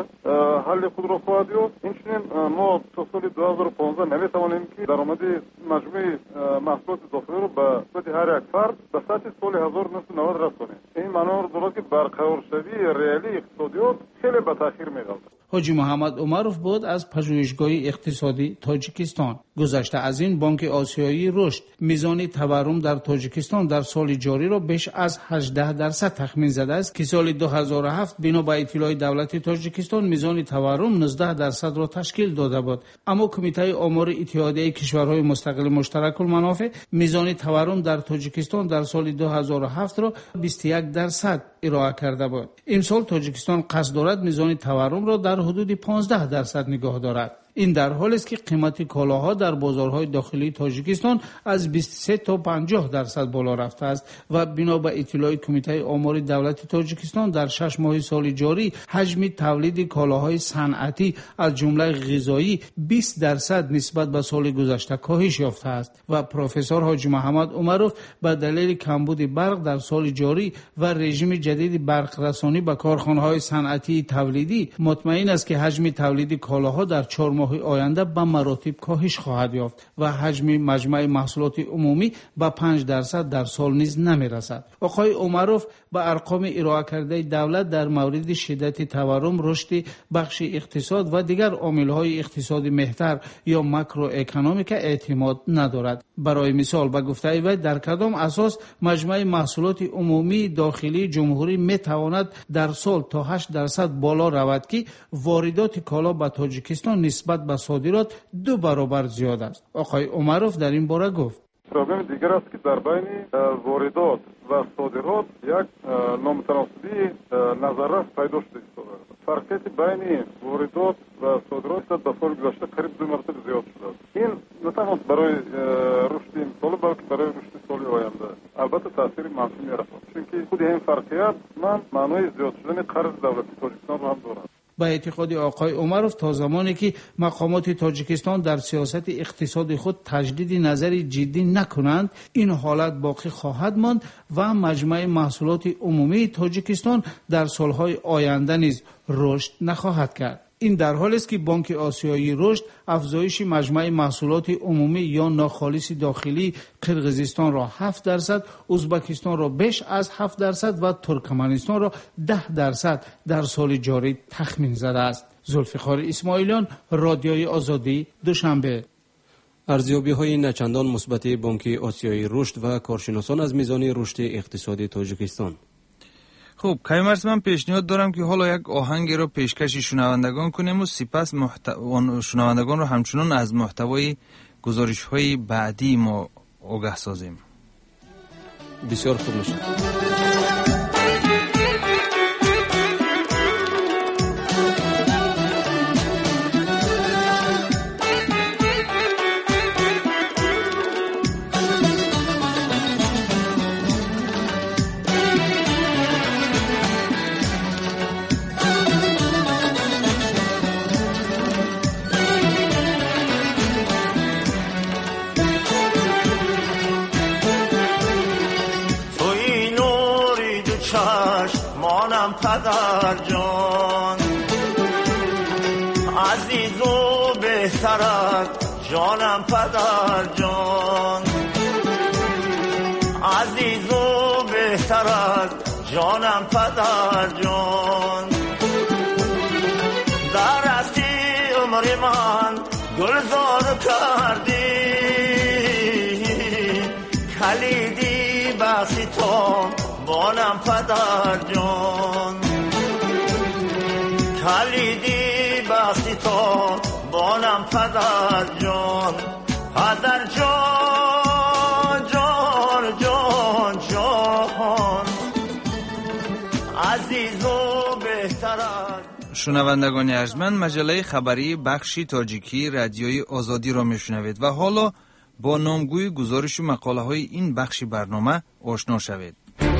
حل خود را خواهد یافت. اینچنین ما تا سال دو هزار و پانزده نمیتوانیم که درآمد مجموع محصولات داخلی رو به صورت هر یک فرد به سطح سال هزار و نهصد و نود رسانیم. این معنی دارد که برقرار شدی ریالی اقتصادیات خیلی به تاخیر می‌رود.
حاجی محمد عمروف بود از پژوهشگاه اقتصادی تاجیکستان. گذشته از این بانک آسیایی رشد میزان تورم در تاجیکستان در سال جاری را بیش از هجده درصد تخمین زده است که سال دو هزار و هفت بنا به اطلاع دولت تاجیکستان میزان تورم نوزده درصد را تشکیل داده بود. اما کمیته آمار اتحادیه کشورهای مستقل مشترک المنافع میزان تورم در تاجیکستان در سال دو هزار و هفت را بیست و یک درصد ارائه کرده بود. امسال تاجیکستان قصد دارد میزان تورم را در حدود پانزده درصد نگاه دارد. این در حالی است که قیمت کالاها در بازارهای داخلی تاجیکستان از بیست و سه تا پنجاه درصد بالا رفته است و بنا به اطلاع کمیته آمار دولت تاجیکستان در شش ماه سال جاری حجم تولید کالاهای صنعتی از جمله غذایی بیست درصد نسبت به سال گذشته کاهش یافته است و پروفسور حاجی محمد عمروف به دلیل کمبود برق در سال جاری و رژیم جدید برق رسانی به کارخانه‌های صنعتی تولیدی مطمئن است که حجم تولید کالاها در چهار ماه سالهای آینده به مراتب کاهش خواهد یافت و حجم مجمع محصولات عمومی به پنج درصد در سال نیز نمی‌رسد. آقای عمروف به ارقام ارائه کرده دولت در مورد شدت تورم، رشد بخش اقتصاد و دیگر عامل‌های اقتصادی مهتر یا ماکرو اکونومیک اعتماد ندارد. برای مثال به گفته وی در کدام اساس مجمع محصولات عمومی داخلی جمهوری میتواند در سال تا هشت درصد بالا رود که واردات کالا به تاجیکستان نسبت به صادرات دو برابر زیاد است. آقای عمروف در این باره گفت:
پروبلم دیگر است که در بین واردات و صادرات یک نامتناسبی نظر پیدا شده است. فرقیت بین واردات و صادرات در سال گذشته قریب دو مرتبه زیاد شده است. این نه تنها برای رشد این سال بلکه برای رشد سال آینده البته تاثیر منفی می‌رساند، چون خود این فرقیت من معنای زیاد شدن قرض دولتی تاجیکستان را هم دارد.
به اعتقاد آقای عمروف تا زمانی که مقامات تاجیکستان در سیاست اقتصادی خود تجدید نظر جدی نکنند این حالت باقی خواهد ماند و مجمع محصولات عمومی تاجیکستان در سالهای آینده نیز رشد نخواهد کرد. این در حالی است که بانک آسیایی رشد افزایش مجمع محصولات عمومی یا ناخالص داخلی قرقیزستان را هفت درصد، ازبکستان را بیش از هفت درصد و ترکمنستان را ده درصد در سال جاری تخمین زده است. ذوالفقار اسماعیلیان، رادیوی آزادی، دوشنبه.
ارزیابی‌های نچندان مثبت بانک آسیایی رشد و کارشناسان از میزان رشد اقتصادی تاجیکستان.
خب کایمرس، من پیشنهاد دارم که حالا یک آهنگی رو پیشکش شنوندگان کنیم و سپس محتو... شنوندگان رو همچنان از محتوای گزارش‌های بعدی ما آگاه سازیم.
بسیار خوب میشه.
پدر جان عزیز و بهتر از جانم، پدر جان عزیز و بهتر از جانم، پدر جان در راستی عمر من گلزار کردی، کلیدی بخشی تو بانم، پدر جان کلیدی بخشی تو بانم، پدر جان پدر جان جان جان جان عزیز و بهتر.
شنوندگان ارجمند، مجله خبری بخشی تاجیکی رادیوی آزادی را میشنوید و حالا با نامگوی گزارش و مقاله های این بخش برنامه آشنا شوید.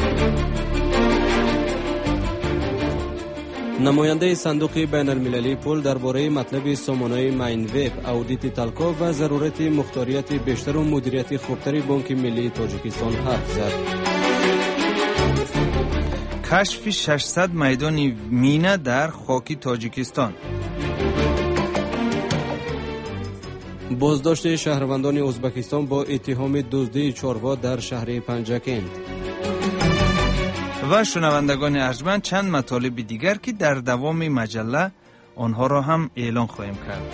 نماینده صندوق بین المللی پول درباره مطلب سامانه ماین وب، اودیت تالکو و ضرورت مختاریت بیشتر و مدیریت خوبتر بانک ملی تاجیکستان حرف زد.
کشف ششصد میدان مینه در خاک تاجیکستان.
بازداشت شهروندان ازبکستان با اتهام دزدی چاروا در شهر پنجکند.
و شنوندگان ارجمند، چند مطالب دیگر که در دوام مجله آنها را هم اعلان خواهیم کرد.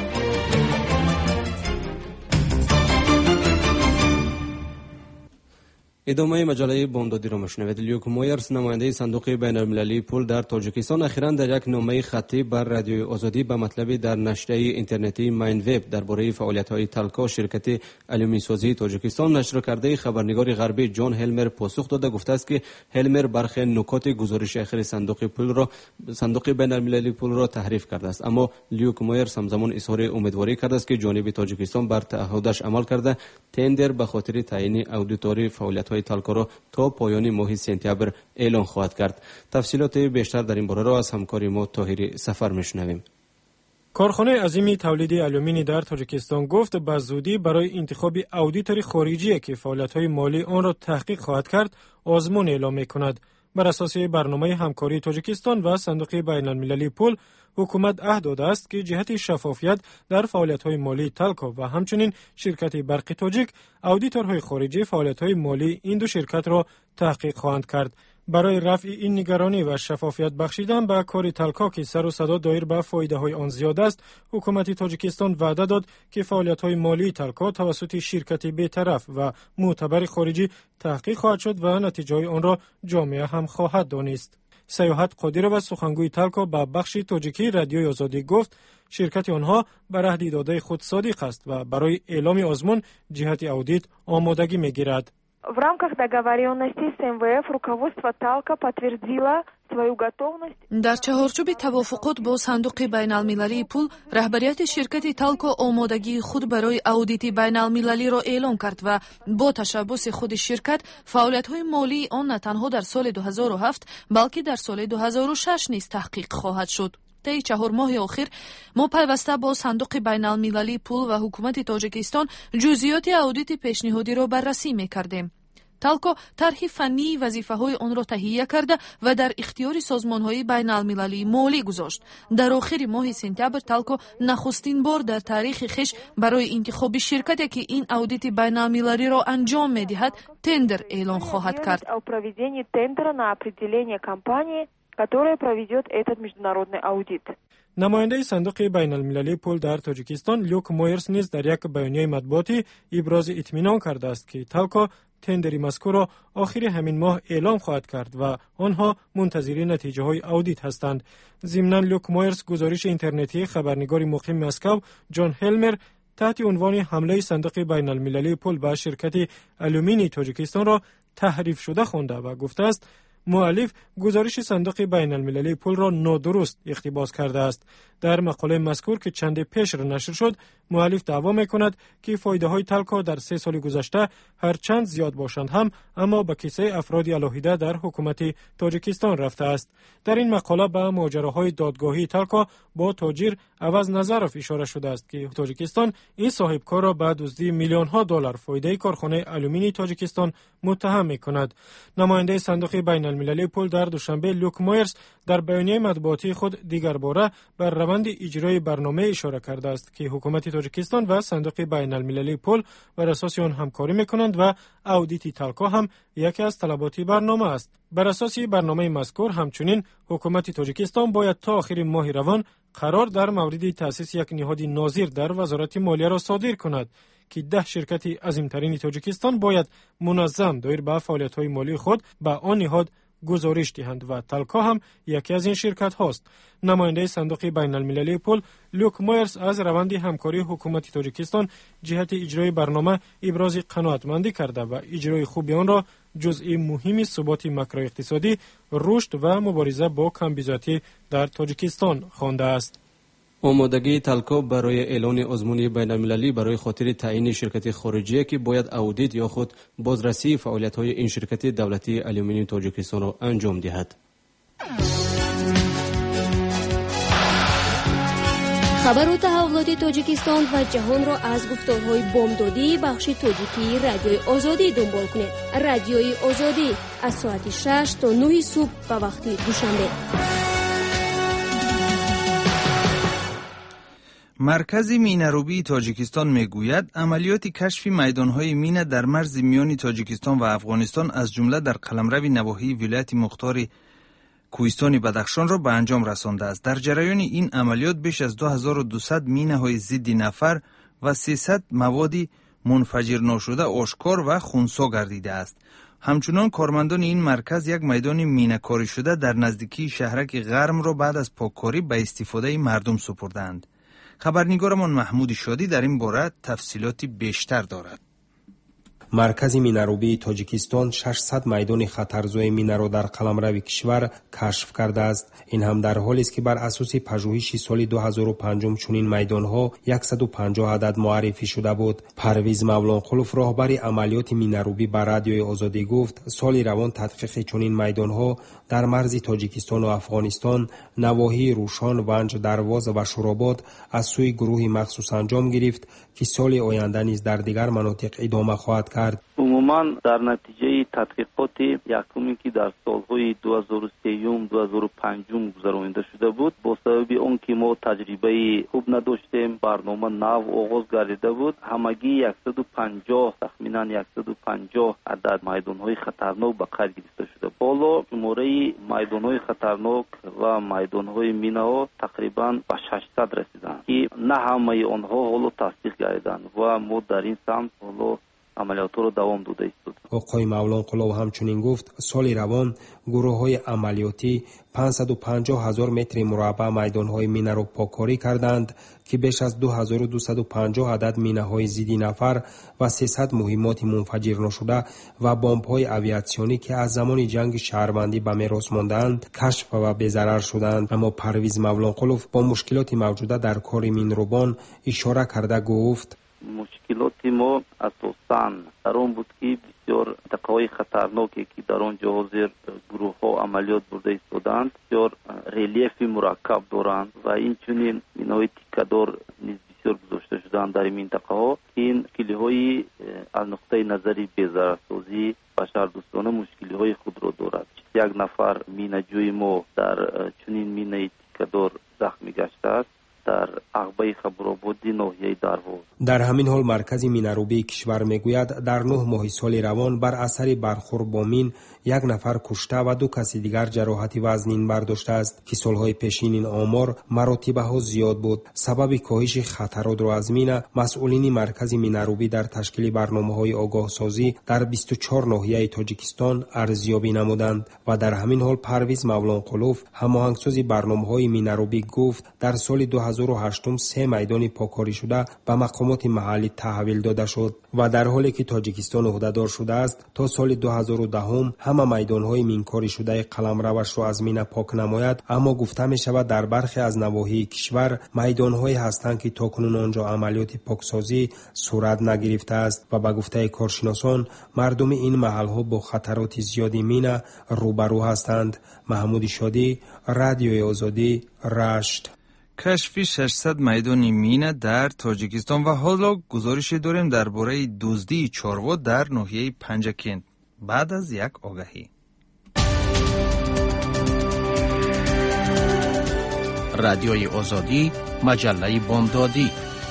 ادامه مجله بامدادی را مشنوید. لیوک مویرس، نماینده صندوق بین المللی پول در تاجیکستان، اخیراً در یک نامه خطی بر رادیوی آزادی به مطلب در نشریه اینترنتی ماین وب درباره فعالیت‌های تالکو شرکت الومینی سازی تاجیکستان نشر کرده خبرنگار غربی جان هلمر پاسخ داده گفته است که هلمر برخی نکات گزارش اخیر صندوق پول را صندوق بین المللی پول را تحریف کرده است، اما لیوک مویرس همزمان اظهار امیدواری کرده است که جانب تاجیکستان بر تعهدش عمل کرده تندر به خاطر تعیین اودیتوری فعالیت‌های تالکو را تا پایان ماه سپتامبر اعلان خواهد کرد. تفصیلات بیشتر در این باره را از همکار ما طاهری سفر میشنویم.
کارخانه عظیم تولید آلومینی در تاجیکستان گفت به زودی برای انتخاب اودیتور خارجی که فعالیت‌های مالی آن را تحقیق خواهد کرد آزمون اعلام می‌کند. بر اساس برنامه همکاری تاجیکستان و صندوق بین المللی پول، حکومت عهد داده است که جهت شفافیت در فعالیت‌های مالی تالکو و همچنین شرکت برق تاجیک، اودیتورهای خارجی فعالیت‌های مالی این دو شرکت را تحقیق خواهند کرد. برای رفع این نگرانی و شفافیت بخشیدن به کار تالکو که سر و صدا دایر به فایده‌های آن زیاد است، حکومت تاجیکستان وعده داد که فعالیت‌های مالی تالکو توسط شرکت بی‌طرف و معتبر خارجی تحقیق خواهد شد و نتیجه آن را جامعه هم خواهد دانست. سیاحت قادر و سخنگوی تالکو به بخش تاجیکی رادیوی آزادی گفت شرکت آنها بر عهد داده خود صادق است و برای اعلام آزمون جهت اودیت آمادگی می‌گیرد.
В рамках договоренности с эм вэ эф руководство Талко подтвердило свою готовность.
در چهارچوب توافقات با صندوق بین المللی پول، رهبریت شرکت تالکو آمادگی خود برای اودیت بین المللی را اعلام کرد و با تشبث خود شرکت فعالیت‌های مالی آن نه تنها در سال دو هزار و هفت بلکه در سال دو هزار و شش نیز تحقیق خواهد شد. طی چهار ماه آخر ما پیوسته با صندوق بین المللی پول و حکومت تاجیکستان جزئیات اودیت پیشنهادی را بررسی می‌کردیم. تالکو طرح فنی وظیفه‌های آن را تهیه کرده و در اختیار سازمان‌های بین‌المللی مالی گذاشت. در آخر ماه سپتامبر تالکو نخستین بار در تاریخ خویش برای انتخاب شرکتی که این اودیت بین‌المللی را انجام می‌دهد تندر اعلان خواهد کرد.
نماینده صندوق بین المللی پول در تاجیکستان لوک مویرس نیز در یک بیانیه مطبوعاتی ابراز اطمینان کرده است که تالکو تندری مذکور را آخر همین ماه اعلام خواهد کرد و آنها منتظر نتیجه های اودیت هستند. ضمناً لوک مویرس گزارش اینترنتی خبرنگار مقیم مسکو جان هلمر تحت عنوان حمله صندوق بین المللی پول به شرکت آلومینی تاجیکستان را تحریف شده خوانده و گفته است مؤلف گزارش صندوق بین المللی پول را نادرست اقتباس کرده است. در مقاله مذکور که چند پیش را نشر شد، مؤلف دعوا می‌کند که فایده های تالکو در سه سال گذشته هرچند زیاد باشند هم اما به کیسه افرادی علاهیده در حکومت تاجیکستان رفته است. در این مقاله به ماجراهای دادگاهی تالکو با تاجر عوض نظرف اشاره شده است که تاجیکستان این صاحبکار را به دزدی میلیون ها دلار فایده کارخانه آلومینی تاجیکستان متهم می‌کند. نماینده صندوق بین المللی پول در دوشنبه لوک مویرس در بیانیه مطبوعاتی خود دیگر باره بر روند اجرای برنامه اشاره کرده است که حکومت تاجیکستان و صندوق بین المللی پول بر اساس آن همکاری می‌کنند و اودیت تالکو هم یکی از طلبات برنامه است. بر اساس برنامه مذکور همچنین حکومت تاجیکستان باید تا آخر ماه روان قرار در مورد تأسیس یک نهاد ناظر در وزارت مالیه را صادر کند که ده شرکت عظیم‌ترین تاجیکستان باید منظم دایر به فعالیت‌های مالی خود به آن نهاد گزارش دهند و تالکو هم یکی از این شرکت هاست. نماینده صندوق بین المللی پول لوک مویرس از روند همکاری حکومت تاجیکستان جهت اجرای برنامه ابراز قناعتمندی کرده و اجرای خوب آن را جزئی مهمی ثبات ماکرواقتصادی، رشد و مبارزه با کمبودجایی در تاجیکستان خوانده است.
آمادگی تالکو برای اعلان آزمون بین المللی برای خاطر تعیین شرکت خارجی که باید اودیت یا خود بازرسی فعالیت‌های این شرکت دولتی آلومینیوم تاجیکستان را انجام دهد.
خبر و تحولات تاجیکستان و جهان را از گفتارهای بامدادی بخش تاجیکی رادیوی آزادی دنبال کنید. رادیوی آزادی از ساعت شش تا نه صبح به وقت دوشنبه.
مرکز مینه‌روبی تاجیکستان میگوید عملیات کشف میدان‌های مینه در مرز میان تاجیکستان و افغانستان از جمله در قلمرو نواحی ولایت مختار کوهستان بدخشان را به انجام رسانده است. در جریان این عملیات بیش از دو هزار و دویست مینه‌های ضد نفر و سیصد مواد منفجر ناشده آشکار و خنثی گردیده است. همچنان کارمندان این مرکز یک میدان مینه‌کاری شده در نزدیکی شهرک غرم را بعد از پاککاری به استفاده مردم سپردند. خبرنگارمان محمود شادی در این باره تفصیلاتی بیشتر دارد.
مرکز مینه‌روبی تاجیکستان ششصد میدان خطرزای مینه را در قلمرو کشور کشف کرده است. این هم در حالی است که بر اساس پژوهش سال دو هزار و پنج چنین میدان‌ها صد و پنجاه عدد معرفی شده بود. پرویز مولانقلوف راهبر عملیات مینه‌روبی بر رادیوی آزادی گفت سال روان تحقیق چنین میدان‌ها در مرز تاجیکستان و افغانستان نواحی روشان، ونج، درواز و شوراباد از سوی گروه مخصوص انجام گرفت که سال آینده نیز در دیگر مناطق ادامه خواهد کرد. کرد.
عموما در نتیجه تحقیقات یکمی که در سالهای دو هزار و سه و دو هزار و پنج گذرانده شده بود، با سبب اون که ما تجربه خوب نداشتیم، برنامه نو آغاز گردیده بود، همگی صد و پنجاه تخمینا صد و پنجاه عدد میدان‌های خطرناک به قید گرفته شده. بالا شماره میدان‌های خطرناک و میدان‌های مین‌ها تقریبا به ششصد رسیدند که نه همه آنها حالا تصدیق گردیدند و ما در این سمت حالا عملیات رو دوام داده است.
آقای مولان قلو همچنین گفت سال روان گروه های عملیاتی پانصد و پنجاه هزار متر مربع میدان های مینه را پاککاری کردند که بیش از دو هزار و دویست و پنجاه عدد مینه های ضد نفر و سیصد مهمات منفجر نشده و بمب های آویاسیونی که از زمان جنگ شهروندی به میراث ماندند کشف و به ضرر شدند. اما پرویز مولان قلو با مشکلات موجوده در کار مینروبان اشاره کرده گفت
مشکلات ما اساساً در آن بود که بسیار منطقه‌های خطرناکی که در آنجا حاضر گروه ها عملیات برده ایستادند بسیار ریلیف مرکب دارند و این چنین مینه‌های تیکه‌دار نیز بسیار گذاشته شدند در این منطقه ها که این مشکل‌های از نقطه نظری بی‌ضررسازی بشردوستانه مشکل‌های خود را دارد. یک نفر مینه‌جوی ما در چنین مینه تیکه‌دار زخمی گشته است در عقبه خبرآبادی ناحیه درواز.
در همین حال مرکز مینروبی کشور میگوید در نه ماه سال روان بر اثر برخورد با مین یک نفر کشته و دو کسی دیگر جراحت وزنین برداشته است که سالهای پیشین این آمار مراتبه ها زیاد بود. سبب کاهش خطرات را از مین مسئولین مرکز مینروبی در تشکیل برنامه‌های آگاه سازی در بیست و چهار ناحیه تاجیکستان ارزیابی نمودند و در همین حال پرویز مولان قلوف هماهنگساز برنامه‌های مینروبی گفت در سال دو هزار و هشت سه میدان پاککاری شده به مقامات محلی تحویل داده شد و در حالی که تاجیکستان عهدهدار شده است تا سال دو هزار و ده همه میدان‌های مینکاری شده قلمروش را از مینه پاک نماید، اما گفته می شود در برخی از نواحی کشور میدان‌هایی هستند که تاکنون آنجا عملیات پاکسازی صورت نگرفته است و به گفته کارشناسان مردم این محل‌ها با خطرات زیادی مینه روبرو هستند. محمود شادی، رادیوی آزادی، رشت.
کشف ششصد میدان مینه در تاجیکستان و حالا گزارش داریم درباره دزدی چاروا در ناحیه پنجکند بعد از یک آگهی.
رادیوی آزادی، مجله بامدادی.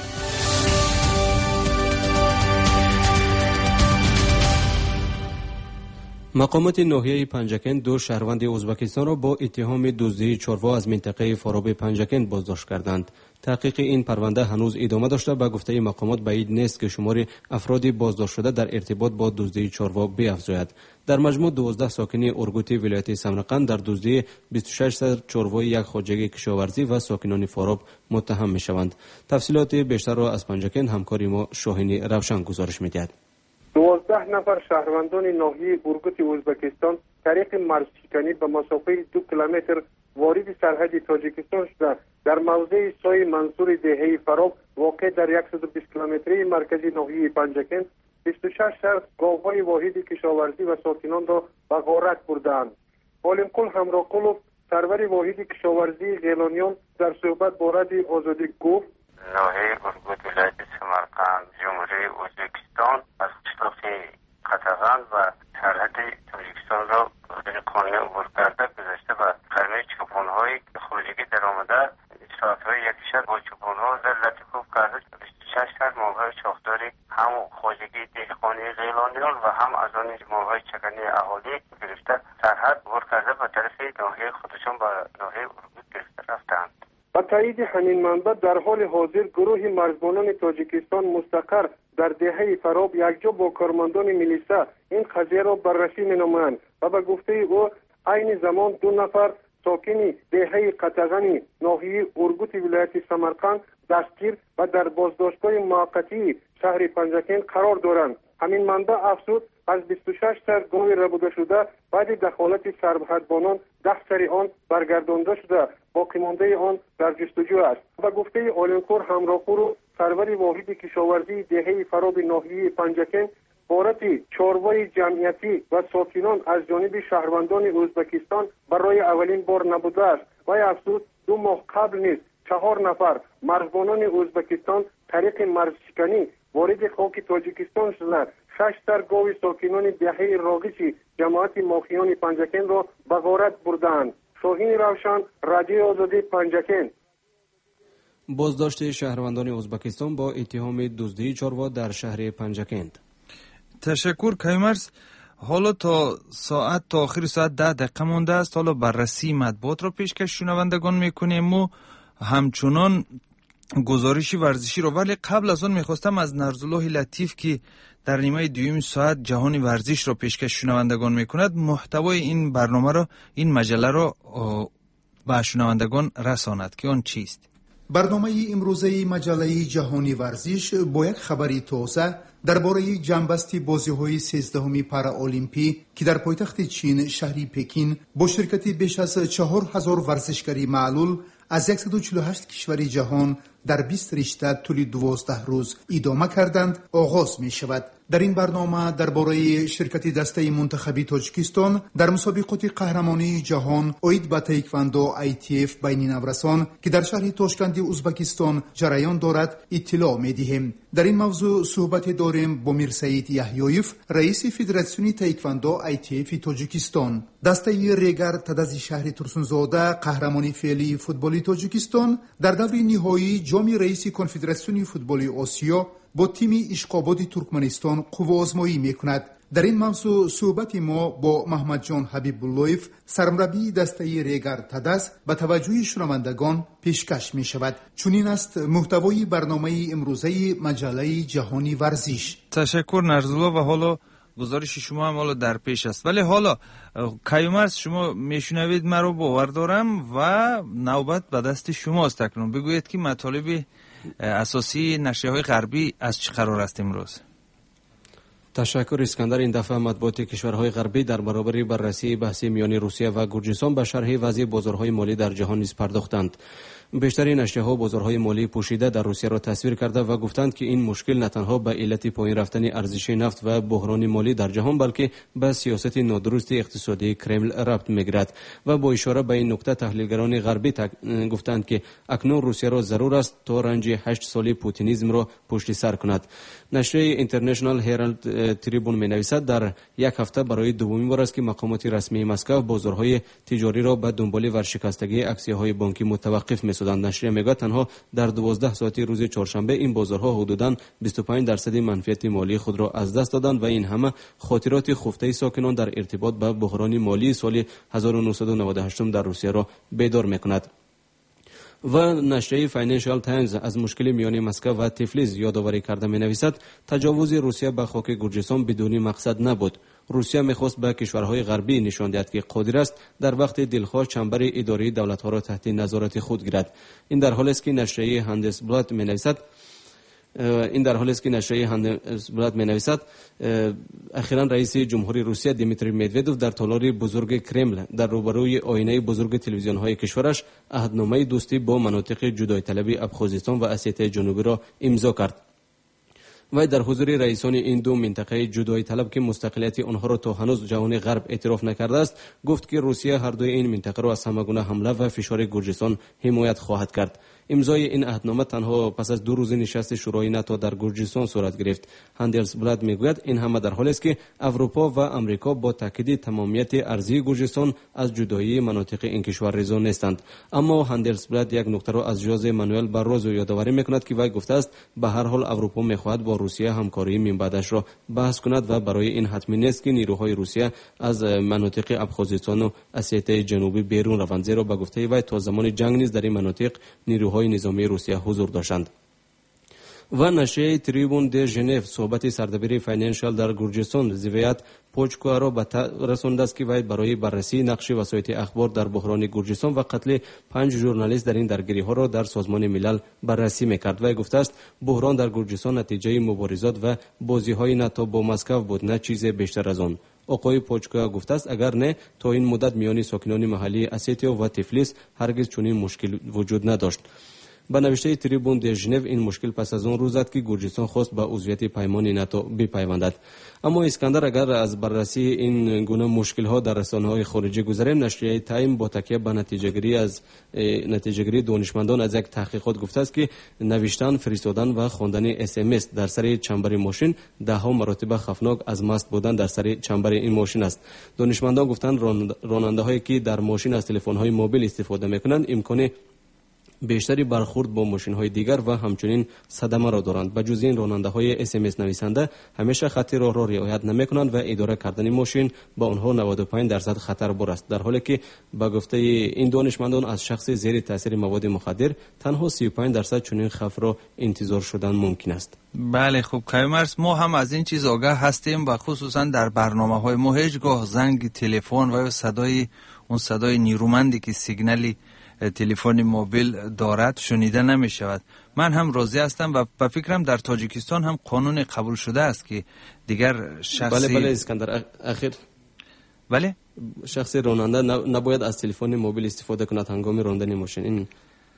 مقامات ناحیه پنجکند دو شهروند ازبکستان را با اتهام دزدی چاروا از منطقه فاراب پنجکند بازداشت کردند. تحقیق این پرونده هنوز ادامه داشته. به گفته مقامات بعید نیست که شمار افراد بازداشت شده در ارتباط با دزدی چاروا بیفزاید. در مجموع دوازده ساکنی ارگوت ولایت سمرقند در دزدی بیست و شش سر چاروای یک خواجگی کشاورزی و ساکنان فاراب متهم می شوند. تفصیلات بیشتر را از پنجکند همکاری ما شاهین روشن گزارش می دهد.
دوازده نفر شهروندان ناحیه ارگوت ازبکستان طریق مرزشکنی به مسافه دو کیلومتر وارد سرحد تاجیکستان شده در موضع سای منصور دهه فراب واقع در صد و بیست کیلومتری مرکزی ناحیه پنجکند بیست و شش سر گاوهای واحد کشاورزی و ساکنان را به غارت بردند. عالمقل همراقلوف سرور واحد کشاورزی غیلانیان در صحبت با رادیوی آزادی گفت
ناحیه ارگوت ولایت سمرقند جمهوری ازبکستان از قشلاق قطغن و سرحد تاجیکستان را غیر قانونی عبور کرده گذشته و خرمه چوپان‌های خروجی در آمده ساعت‌های یک شب با چوپان‌ها در لطیکوب کرده بیست و شش سر ماه‌های چاخداری هم خواجگی دهقانی غیلانیان و هم از آن ماه‌های چکنی اهالی گرفته سرحد عبور کرده و طرف ناحیه خودشان به ناحیه ارگوت گرفته رفتند.
با تایید همین منبع در حال حاضر گروه مرزبانان تاجیکستان مستقر در دهه فراب یکجا با کارمندان میلیسا این قضیه را بررسی می‌نمایند و به گفته او عین زمان دو نفر ساکن دهه قطغن ناحیه ارگوت ولایت سمرقند دستگیر و در بازداشتگاه موقتی شهر پنجکند قرار دارند. همین منبع افزود از بیست و شش سر گاو ربوده شده بعد دخالت سرحدبانان ده سر آن برگردانده شده باقی مانده آن در جستجو است. و گفته عالمخور همراپور سرور واحد کشاورزی دهه فراب ناحیه پنجکند بارت چاروای جمعیتی و ساکنان از جانب شهروندان ازبکستان برای اولین بار نبوده است و افزود دو ماه قبل نیز چهار نفر مرزبانان ازبکستان طریق مرزشکنی وارد خاک تاجیکستان شده شش سر گاو ساکنان دهه راغچی جماعت ماخیان پنجکن را به غارت بردند. شاهین روشن، رادیوی آزادی پنجکن.
بازداشت شهروندان ازبکستان با اتهام دزدی چاروا در شهر پنجکند.
تشکر کیومرث. حالا تا ساعت تا آخر ساعت ده دقیقه مونده است. حالا بررسی مطبوعات را پیشکش شنوندگان میکنیم و همچنان گزارشی ورزشی رو، ولی قبل از آن میخواستم از نرزالله لطیف که در نیمه دویم ساعت جهان ورزش را پیشکش شنوندگان میکند محتوای این برنامه را، این مجله را به شنوندگان رساند که آن چیست.
برنامه امروزه مجله جهانی ورزش با یک خبری تازه درباره جنبستی بازی‌های سیزدهمی پارالمپی که در پایتخت چین شهر پکین با شرکت بیش از چهار هزار ورزشکاری معلول از صد و چهل و هشت کشور جهان در بیست رشته طول دوازده روز ادامه کردند آغاز می شود. در این برنامه درباره شرکت دسته منتخبی تاجیکستان در مسابقات قهرمانی جهان اوید به تایکواندو آی تی اف بین نورسان که در شهر تاشکند ازبکستان جریان دارد اطلاع می دهیم. در این موضوع صحبت داریم با میر سعید یحیایف، رئیس فدراسیون تایکواندو آی تی اف تاجیکستان. دسته ریگر تدز شهر ترسونزاده قهرمانی فعلی فوتبال تاجیکستان در دور نهایی جام رئیس کنفدراسیون فوتبال آسیا با تیم اشقاباد ترکمنستان قوه آزمایی میکند. در این موضوع صحبت ما با محمد جان حبیب اللهیف، سرمربی دسته ریگر تدز، به توجه شنوندگان پیشکش می شود. چنین است محتوای برنامه امروزه مجله جهانی ورزش.
تشکر نرزالله. و حالا گزارش شما هم حالا در پیش است، ولی حالا کیومرث شما میشنوید مرا، باور دارم و نوبت به دست شماست. اکنون بگویید که مطالب اساسی نشریه‌های غربی از چه قرار است امروز؟
تشکر اسکندر. این دفعه مطبوعات کشورهای غربی در برابر بررسی بحث میان روسیه و گرجستان به شرح وضع بازارهای مالی در جهان نیز پرداختند. بیشتر نشریه‌ها بازارهای مالی پوشیده در روسیه را تصویر کرده و گفتند که این مشکل نه تنها به علت پایین رفتن ارزش نفت و بحران مالی در جهان بلکه به سیاست نادرست اقتصادی کرمل ربط می‌گیرد و با اشاره به این نکته تحلیلگران غربی تک... گفتند که اکنون روسیه را ضرور است تا رنج هشت ساله پوتینیسم را پشت سر کند. نشریه اینترنشنال هرالد تریبون می‌نویسد در یک هفته برای دومین بار است که مقامات رسمی مسکو بازارهای تجاری را به دنبال ورشکستگی اکسیه‌های بانکی متوقف می‌سازند. نشریه میگوید تنها در دوازده ساعت روز چهارشنبه این بازارها حدوداً بیست و پنج درصد منفعت مالی خود را از دست دادند و این همه خاطرات خفته ساکنان در ارتباط به بحران مالی سال هزار و نهصد و نود و هشت در روسیه را بیدار می‌کند. و نشریه فاینانشال تایمز از مشکل میان مسکو و تفلیس یادآوری کرده می‌نویسد تجاوز روسیه به خاک گرجستان بدون مقصد نبود. روسیه می‌خواست به کشورهای غربی نشان دهد که قادر است در وقت دلخواه چنبر اداری دولت‌ها را تحت نظارت خود گیرد. این در حالی است که نشریه هندسبلات می‌نویسد این در حالی است که نشریه هندسبلات می‌نویسد اخیراً رئیس جمهوری روسیه دیمیتری مدودوف در تالار بزرگ کرمل در روبروی آینه بزرگ تلویزیون‌های کشورش عهدنامه دوستی با مناطق جدای طلبی ابخازستان و اسیته جنوبی را امضا کرد. و در حضور رئیسان این دو منطقه جدای طلب که مستقلیت آنها را تا هنوز جهان غرب اعتراف نکرده است، گفت که روسیه هر دوی این منطقه را از همگونه حمله و فشار گرجستان حمایت خواهد کرد. امضای این عهدنامه تنها پس از دو روز نشست شورای ناتو در گرجستان صورت گرفت. هندسبلات میگوید این همه در حالی است که اروپا و امریکا با تاکید تمامیت ارضی گرجستان از جدایی مناطق این کشور رضا نیستند. اما هندسبلات یک نکته را از ژوزه مانوئل باروزو یادآوری میکند که وی گفته است به هر حال اروپا میخواهد با روسیه همکاری من بعدش را بحث کند و برای این حتمی نیست که نیروهای روسیه از مناطق ابخازستان و اسیته جنوبی بیرون روند، زیرا به گفته وی تا زمان جنگ نیز در این مناطق نیروهای نظامی روسیه حضور داشتند. و نشریه تریبون د ژنو صحبت سردبیر فاینانشال در گرجستان زیویت پوچکو را به رسانده است که وی برای بررسی نقش وسایط اخبار در بحران گرجستان و قتل پنج ژورنالیست در این درگیری ها را در سازمان ملل بررسی میکرد. وی گفته است بحران در گرجستان نتیجه مبارزات و بازی های ناتو با مسکو بود، نه چیز بیشتر از آن. آقای پوچکو گفته است اگر نه تا این مدت میان ساکنان محلی اسیتیا و تفلیس هرگز چنین مشکل وجود نداشت. به نوشته تریبون د ژنو این مشکل پس از اون روز است که گرجستان خواست به عضویت پیمان ناتو بپیوندد. اما اسکندر، اگر از بررسی این گونه مشکل ها در رسانه های خارجی گذریم، نشریه تایم با تکیه به نتیجه گیری از نتیجه گیری دانشمندان از یک تحقیقات گفته است که نوشتن، فرستادن و خواندن اس ام اس در سر چنبر ماشین ده ها مرتبه خفناک از مست بودن در سر چنبر این ماشین است. دانشمندان گفتند راننده هایی که در ماشین از تلفن های موبایل استفاده میکنند امکان بیشتری برخورد با ماشین های دیگر و همچنین صدمه را دارند. بجز این راننده های اس ام اس نویسنده همیشه خط راه را رعایت نمیکنند و اداره کردن ماشین با آنها نود و پنج درصد خطر بر است، در حالی که به گفته این دانشمندان از شخص زیر تاثیر مواد مخدر تنها سی و پنج درصد چنین خطر را انتظار شدن ممکن است.
بله خوب کایمرس، ما هم از این چیز آگاه هستیم و خصوصا در برنامه های ما هیچگاه زنگ تلفن و صدای اون صدای نیرومندی که سیگنالی تلفن موبایل دارد شنیده نمی شود. من هم راضی هستم و به فکرم در تاجیکستان هم قانون قبول شده است که دیگر شخصی
بله بله اسکندر اخیر
بله
شخصی راننده نباید از تلفن موبایل استفاده کند هنگام راندن ماشین. این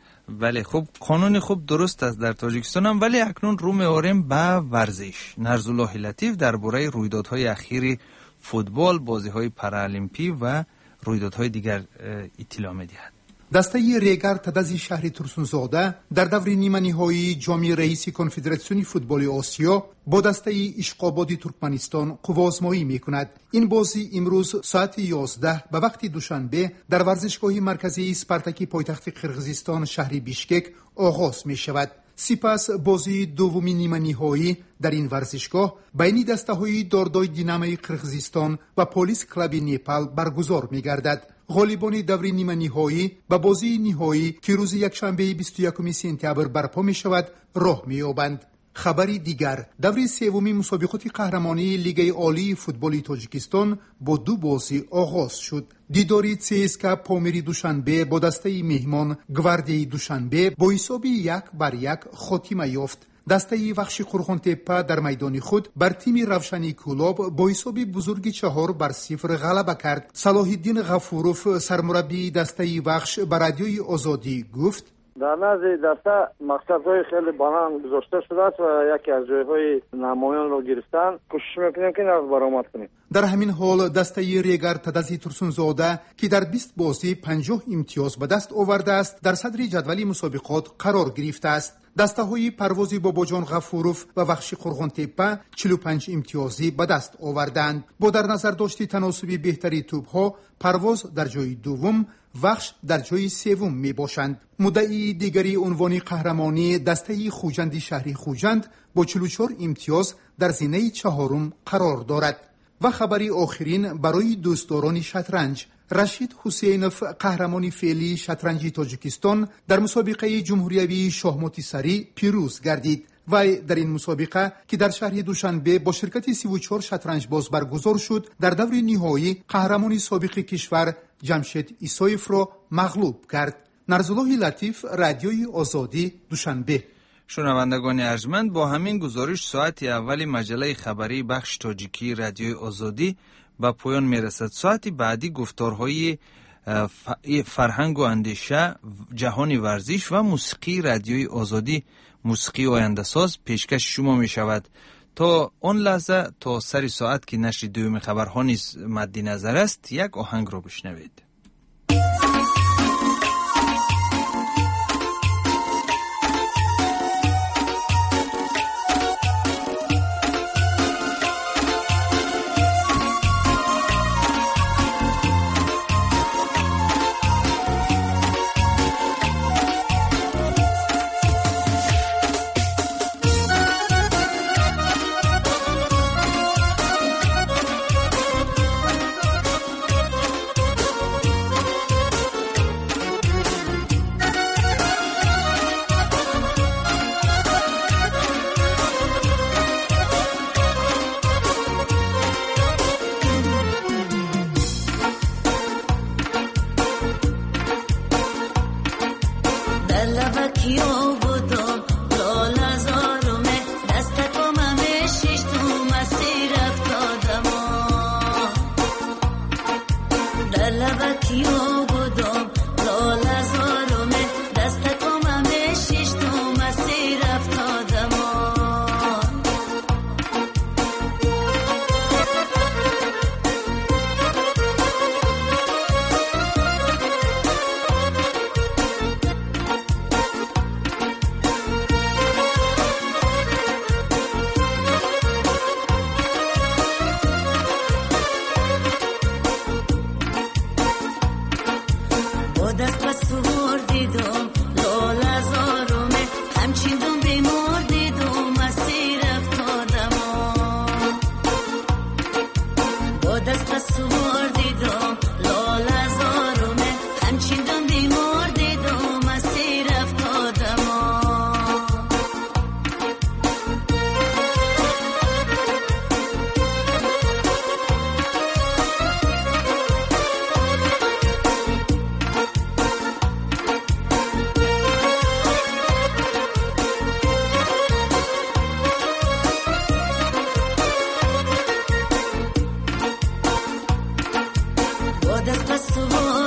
بله خوب قانون خوب درست است در تاجیکستان هم. ولی اکنون رو می‌آوریم به ورزش. نرزالله لطیف درباره رویدادهای اخیر فوتبال، بازی‌های پارالمپی و رویدادهای دیگر اطلاع می‌دهد.
دسته ریگر تدز شهر ترسونزاده در دور نیمه نهایی جام رئیس کنفدراسیون فوتبال آسیا با دسته اشقاباد ترکمنستان قوازمایی میکند. این بازی امروز ساعت یازده به وقت دوشنبه در ورزشگاه مرکزی اسپارتاکی پایتخت قرقیزستان شهر بیشکک آغاز می شود. سپس بازی دومی نیمه نهایی در این ورزشگاه بین دسته‌های داردای دینامای قرقیزستان و پلیس کلاب نیپال برگزار می‌گردد. غالبان دور نیمه نهایی به بازی نهایی که روز یکشنبه بیست و یکم سپتامبر برپا می‌شود راه می‌یابند. خبری دیگر، دور سومی مسابقات قهرمانی لیگ عالی فوتبال تاجیکستان با دو بازی آغاز شد. دیداری سیسکا پامیری دوشنبه با دسته مهمان گواردیای دوشنبه با حساب یک بر یک خاتمه یافت. دسته وخش قرغان تپه در میدان خود بر تیم روشنی کلاب با حساب بزرگ چهار بر صفر غلبه کرد. صلاح الدین غفوروف سرمربی دسته وخش به رادیوی آزادی گفت:
در نزد دسته مقصدهای خیلی بلند گذاشته شده است و یکی از جایهای نمایان را گرفتن. کوشش میکنیم که نقد برآمد کنیم.
در همین حال دسته ریگر تدزی ترسونزاده که در بیست بازی پنجاه امتیاز به دست آورده است در صدر جدول مسابقات قرار گرفته است. دسته های پروازی باباجان غفوروف و وخش قرغان تپه چهل و پنج امتیازی به دست آوردند. با در نظر داشت تناسبی بهتری توپ ها پرواز در جای دوم، وخش در جای سوم می باشند. مدعی دیگری عنوان قهرمانی دسته خوجند شهری خوجند با چهل و چهار امتیاز در زینه چهارم قرار دارد. و خبری آخرین برای دوستداران شطرنج، رشید حسینوف قهرمان فعلی شطرنج تاجیکستان در مسابقه جمهوریوی شاهمات سری پیروز گردید. و در این مسابقه که در شهر دوشنبه با شرکت سی و چهار شطرنج باز برگزار شد، در دور نهایی قهرمان سابق کشور جمشید ایسایف را مغلوب کرد. نرزالله لطیف، رادیوی آزادی، دوشنبه.
شنوندگان ارجمند، با همین گزارش ساعت اول مجله خبری بخش تاجیکی رادیوی آزادی به پایان میرسد. ساعت بعدی گفتارهای فرهنگ و اندیشه، جهان ورزش و موسیقی رادیوی آزادی، موسیقی آینده ساز پیشکش شما می شود. تا آن لحظه، تا سر ساعت که نشر دوم خبرها نیز مد نظر است، یک آهنگ را بشنوید.
لبکی و بودم لال زارم دست کمم شیش
دست بس